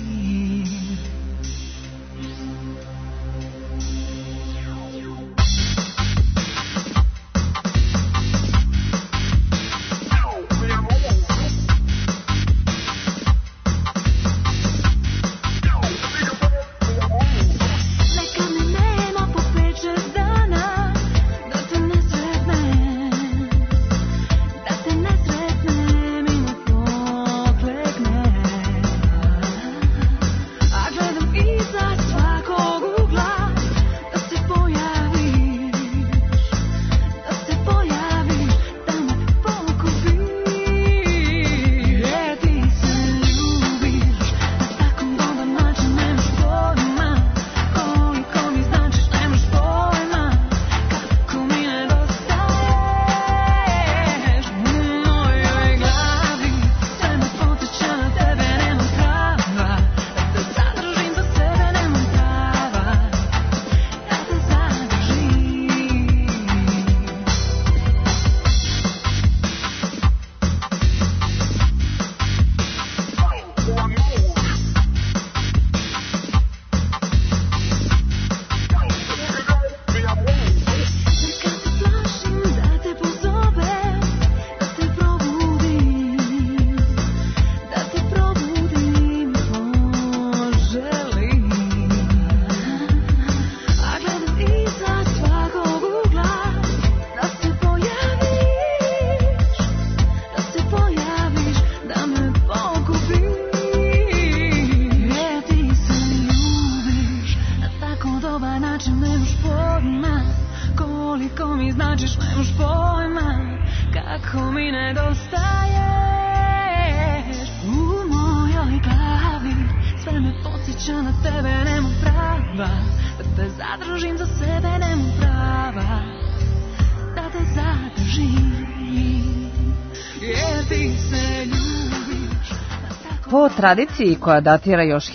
Po tradiciji koja datira još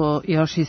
iz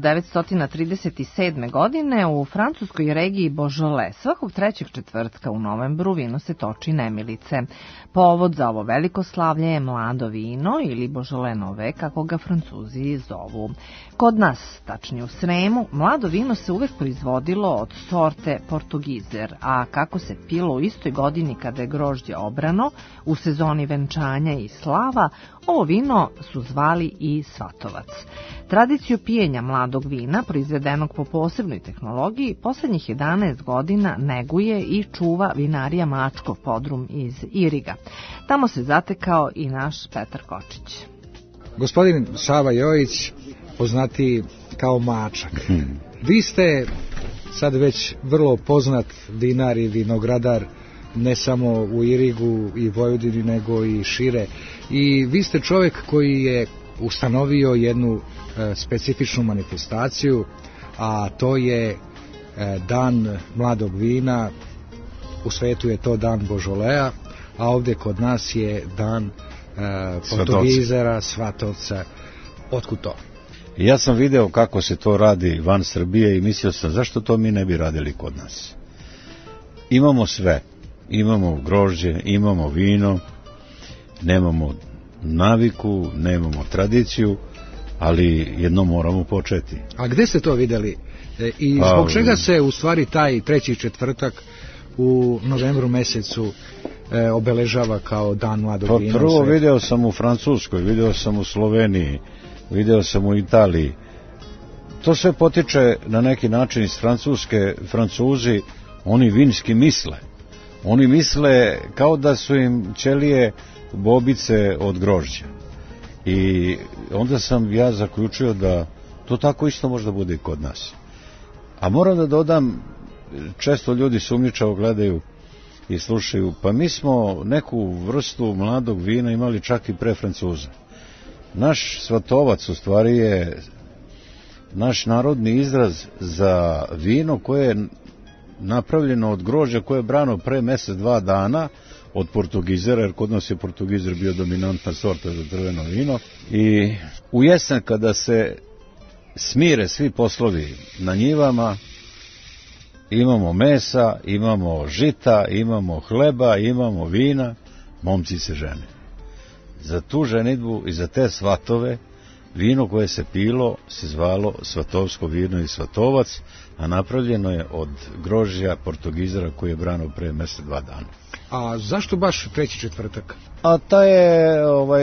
1937. godine, u francuskoj regiji Beaujolais svakog trećeg četvrtka u novembru vino se toči nemilice. Povod za ovo veliko slavlje je mlado vino ili Beaujolais Nove, kako ga Francuzi zovu. Kod nas, tačnije u Sremu, mlado vino se uvek proizvodilo od sorte Portugizer, a kako se pilo u istoj godini kada je grožđe obrano, u sezoni venčanja i slava, ovo vino su zvali i svatovac. Tradiciju pijenja mladog vina, proizvedenog po posebnoj tehnologiji, poslednjih 11 godina neguje i čuva vinarija Mačko Podrum iz Iriga. Tamo se zatekao i naš Petar Kočić. Gospodin Sava Jojić, poznati kao Mačak. Vi ste sad već vrlo poznat vinar i vinogradar ne samo u Irigu i Vojvodini, nego i šire. I vi ste čovjek koji je ustanovio jednu specifičnu manifestaciju, a to je Dan mladog vina. U svetu je to Dan Božolea, a ovdje kod nas je Dan Portugizera, Svatovca. Otkud to? Ja sam video kako se to radi van Srbije i mislio sam zašto to mi ne bi radili kod nas. Imamo sve, imamo grožđe, imamo vino, nemamo naviku, nemamo tradiciju, ali jedno moramo početi. A gde ste to vidjeli? I zbog čega se u stvari taj treći četvrtak u novembru mesecu obeležava kao Dan mladog vina? Prvo video sam u Francuskoj, video sam u Sloveniji, video sam u Italiji. To sve potiče na neki način iz Francuske. Francuzi, oni vinski misle. Oni misle kao da su im ćelije bobice od grožđa. I onda sam ja zaključio da to tako isto možda bude i kod nas. A moram da dodam, često ljudi sumnjičavo gledaju i slušaju, pa mi smo neku vrstu mladog vina imali čak i pre Francuza. Naš svatovac u stvari je naš narodni izraz za vino koje je napravljeno od grožđa koje je brano pre mjesec, 2 dana od Portugizera, jer kod nas je Portugizer bio dominantna sorta za crveno vino. I u jesen kada se smire svi poslovi na njivama, imamo mesa, imamo žita, imamo hleba, imamo vina, momci se žene. Za tu ženidbu i za te svatove vino koje se pilo se zvalo svatovsko vino i svatovac, a napravljeno je od grožđa Portugizera koji je brano pre mjesec, 2 dana. A zašto baš treći četvrtak? A taj je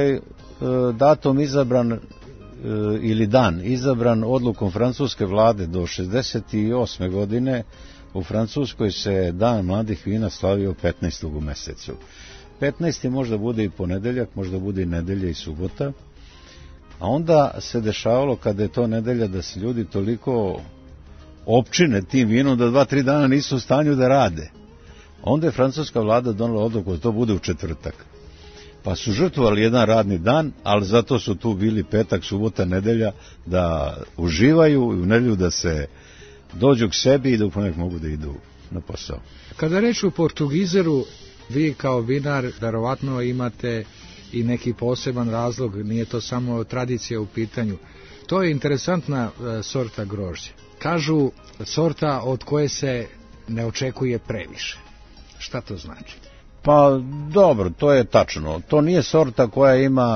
datum izabran ili dan izabran odlukom francuske vlade. Do 68. godine u Francuskoj se Dan mladih vina slavio 15. u mesecu. 15. možda bude i ponedeljak, možda bude i nedelja i subota, a onda se dešavalo kada je to nedelja da se ljudi toliko opčine tim vinom da 2-3 dana nisu u stanju da rade. Onda je francuska vlada donela odluku da to bude u četvrtak. Pa su žrtvovali jedan radni dan, ali zato su tu bili petak, subota, nedelja da uživaju i u nedelju da se dođu k sebi i da u ponedeljak mogu da idu na posao. Kada reč o Portugizeru, vi kao vinar verovatno imate i neki poseban razlog, nije to samo tradicija u pitanju. To je interesantna sorta grožđa. Kažu sorta od koje se ne očekuje previše. Šta to znači? Pa dobro, to je tačno. To nije sorta koja ima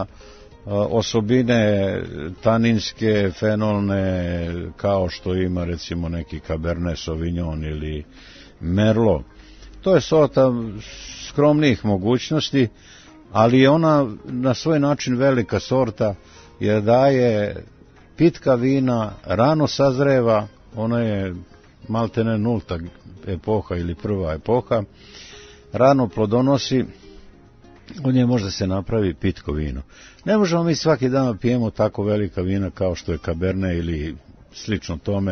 osobine taninske, fenolne, kao što ima recimo neki Cabernet Sauvignon ili Merlot. To je sorta skromnijih mogućnosti, ali je ona na svoj način velika sorta, jer daje pitka vina, rano sazreva, ona je maltene nulta epoha ili prva epoha, rano plodonosi, od nje možda se napravi pitko vino. Ne možemo mi svaki dan pijemo tako velika vina kao što je Cabernet ili slično tome.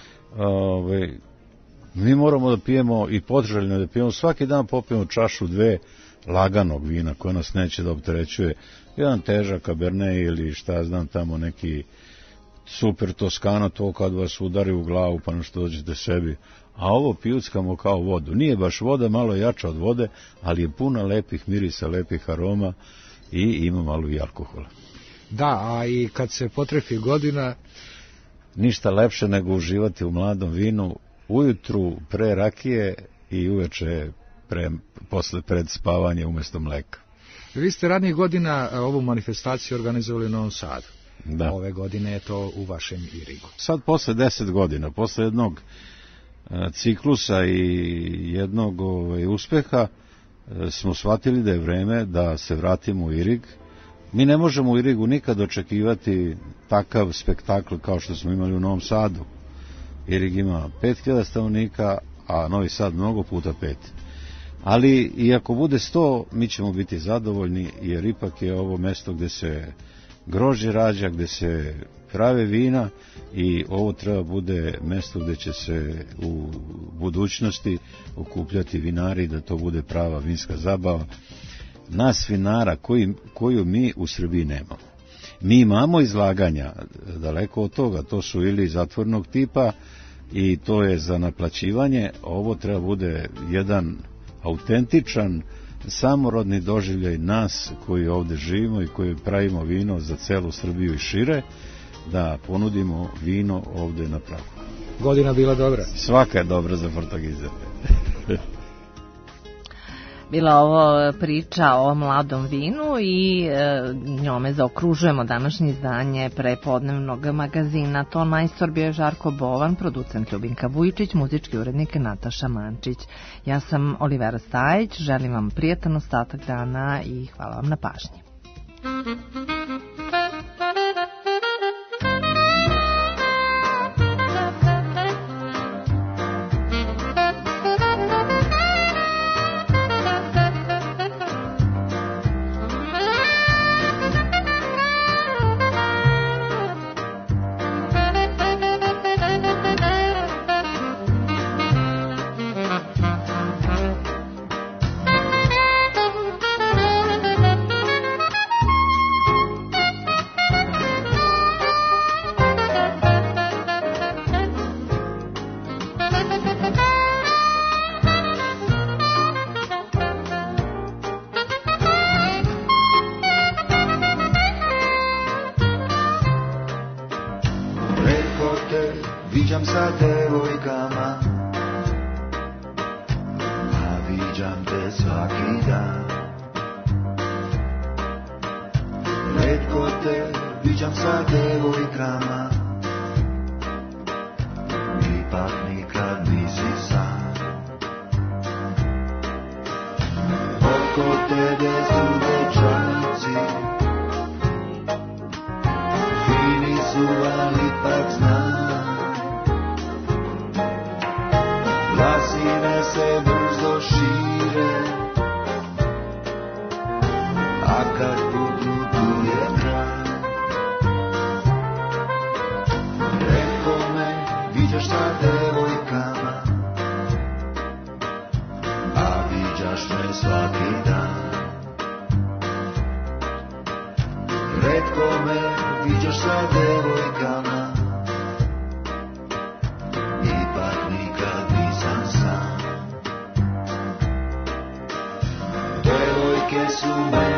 Mi moramo da pijemo i potrebno da pijemo, svaki dan popijemo čašu, 2 laganog vina koje nas neće da opterećuje. Jedan težak Cabernet ili šta znam tamo neki super Toskana, to kad vas udari u glavu pa nešto dođete sebi. A ovo pijuckamo kao vodu. Nije baš voda, malo jača od vode, ali je puna lepih mirisa, lepih aroma i ima malo i alkohola. Da, a i kad se potrefi godina... Ništa lepše nego uživati u mladom vinu ujutru pre rakije i uveče pred spavanje umjesto mleka. Vi ste radnih godina ovu manifestaciju organizovali u Novom Sadu. Da. Ove godine je to u vašem Irigu. Sad posle 10 godina, posle jednog ciklusa i jednog uspeha smo shvatili da je vreme da se vratimo u Irig. Mi ne možemo u Irigu nikad očekivati takav spektakl kao što smo imali u Novom Sadu. Irig ima 5000 stanovnika, a Novi Sad mnogo puta 5. Ali i ako bude 100, mi ćemo biti zadovoljni, jer ipak je ovo mesto gde se grožđe rađa, gde se prave vina i ovo treba bude mesto gde će se u budućnosti okupljati vinari, da to bude prava vinska zabava. Nas vinara koju mi u Srbiji nemamo. Mi imamo izlaganja, daleko od toga, to su ili zatvornog tipa i to je za naplaćivanje, ovo treba bude jedan autentičan, samorodni doživljaj nas koji ovde živimo i koji pravimo vino za celu Srbiju i šire, da ponudimo vino ovde na Pragu. Godina bila dobra. Svaka je dobra za Portugizam. Bila ovo priča o mladom vinu i njome zaokružujemo današnje izdanje prepodnevnog magazina. Ton majstor bio je Žarko Bovan, producent Ljubinka Vujičić, muzički urednik Nataša Mančić. Ja sam Olivera Stajić, želim vam prijatan ostatak dana i hvala vam na pažnji. Viđam sa devojkama, a viđam te svaki dan. Retko te viđam sa devojkama, ipak nikad nisi sam. Oko tebe su dečaci, fini su, ali ipak znam. Vlasine se brzo šire, a kad budu tu je kraj. Retko me viđaš sa devojkama, a viđaš me svaki dan. Retko me viđaš sa devojkama, ipak nikad nisam sam. Devojke su me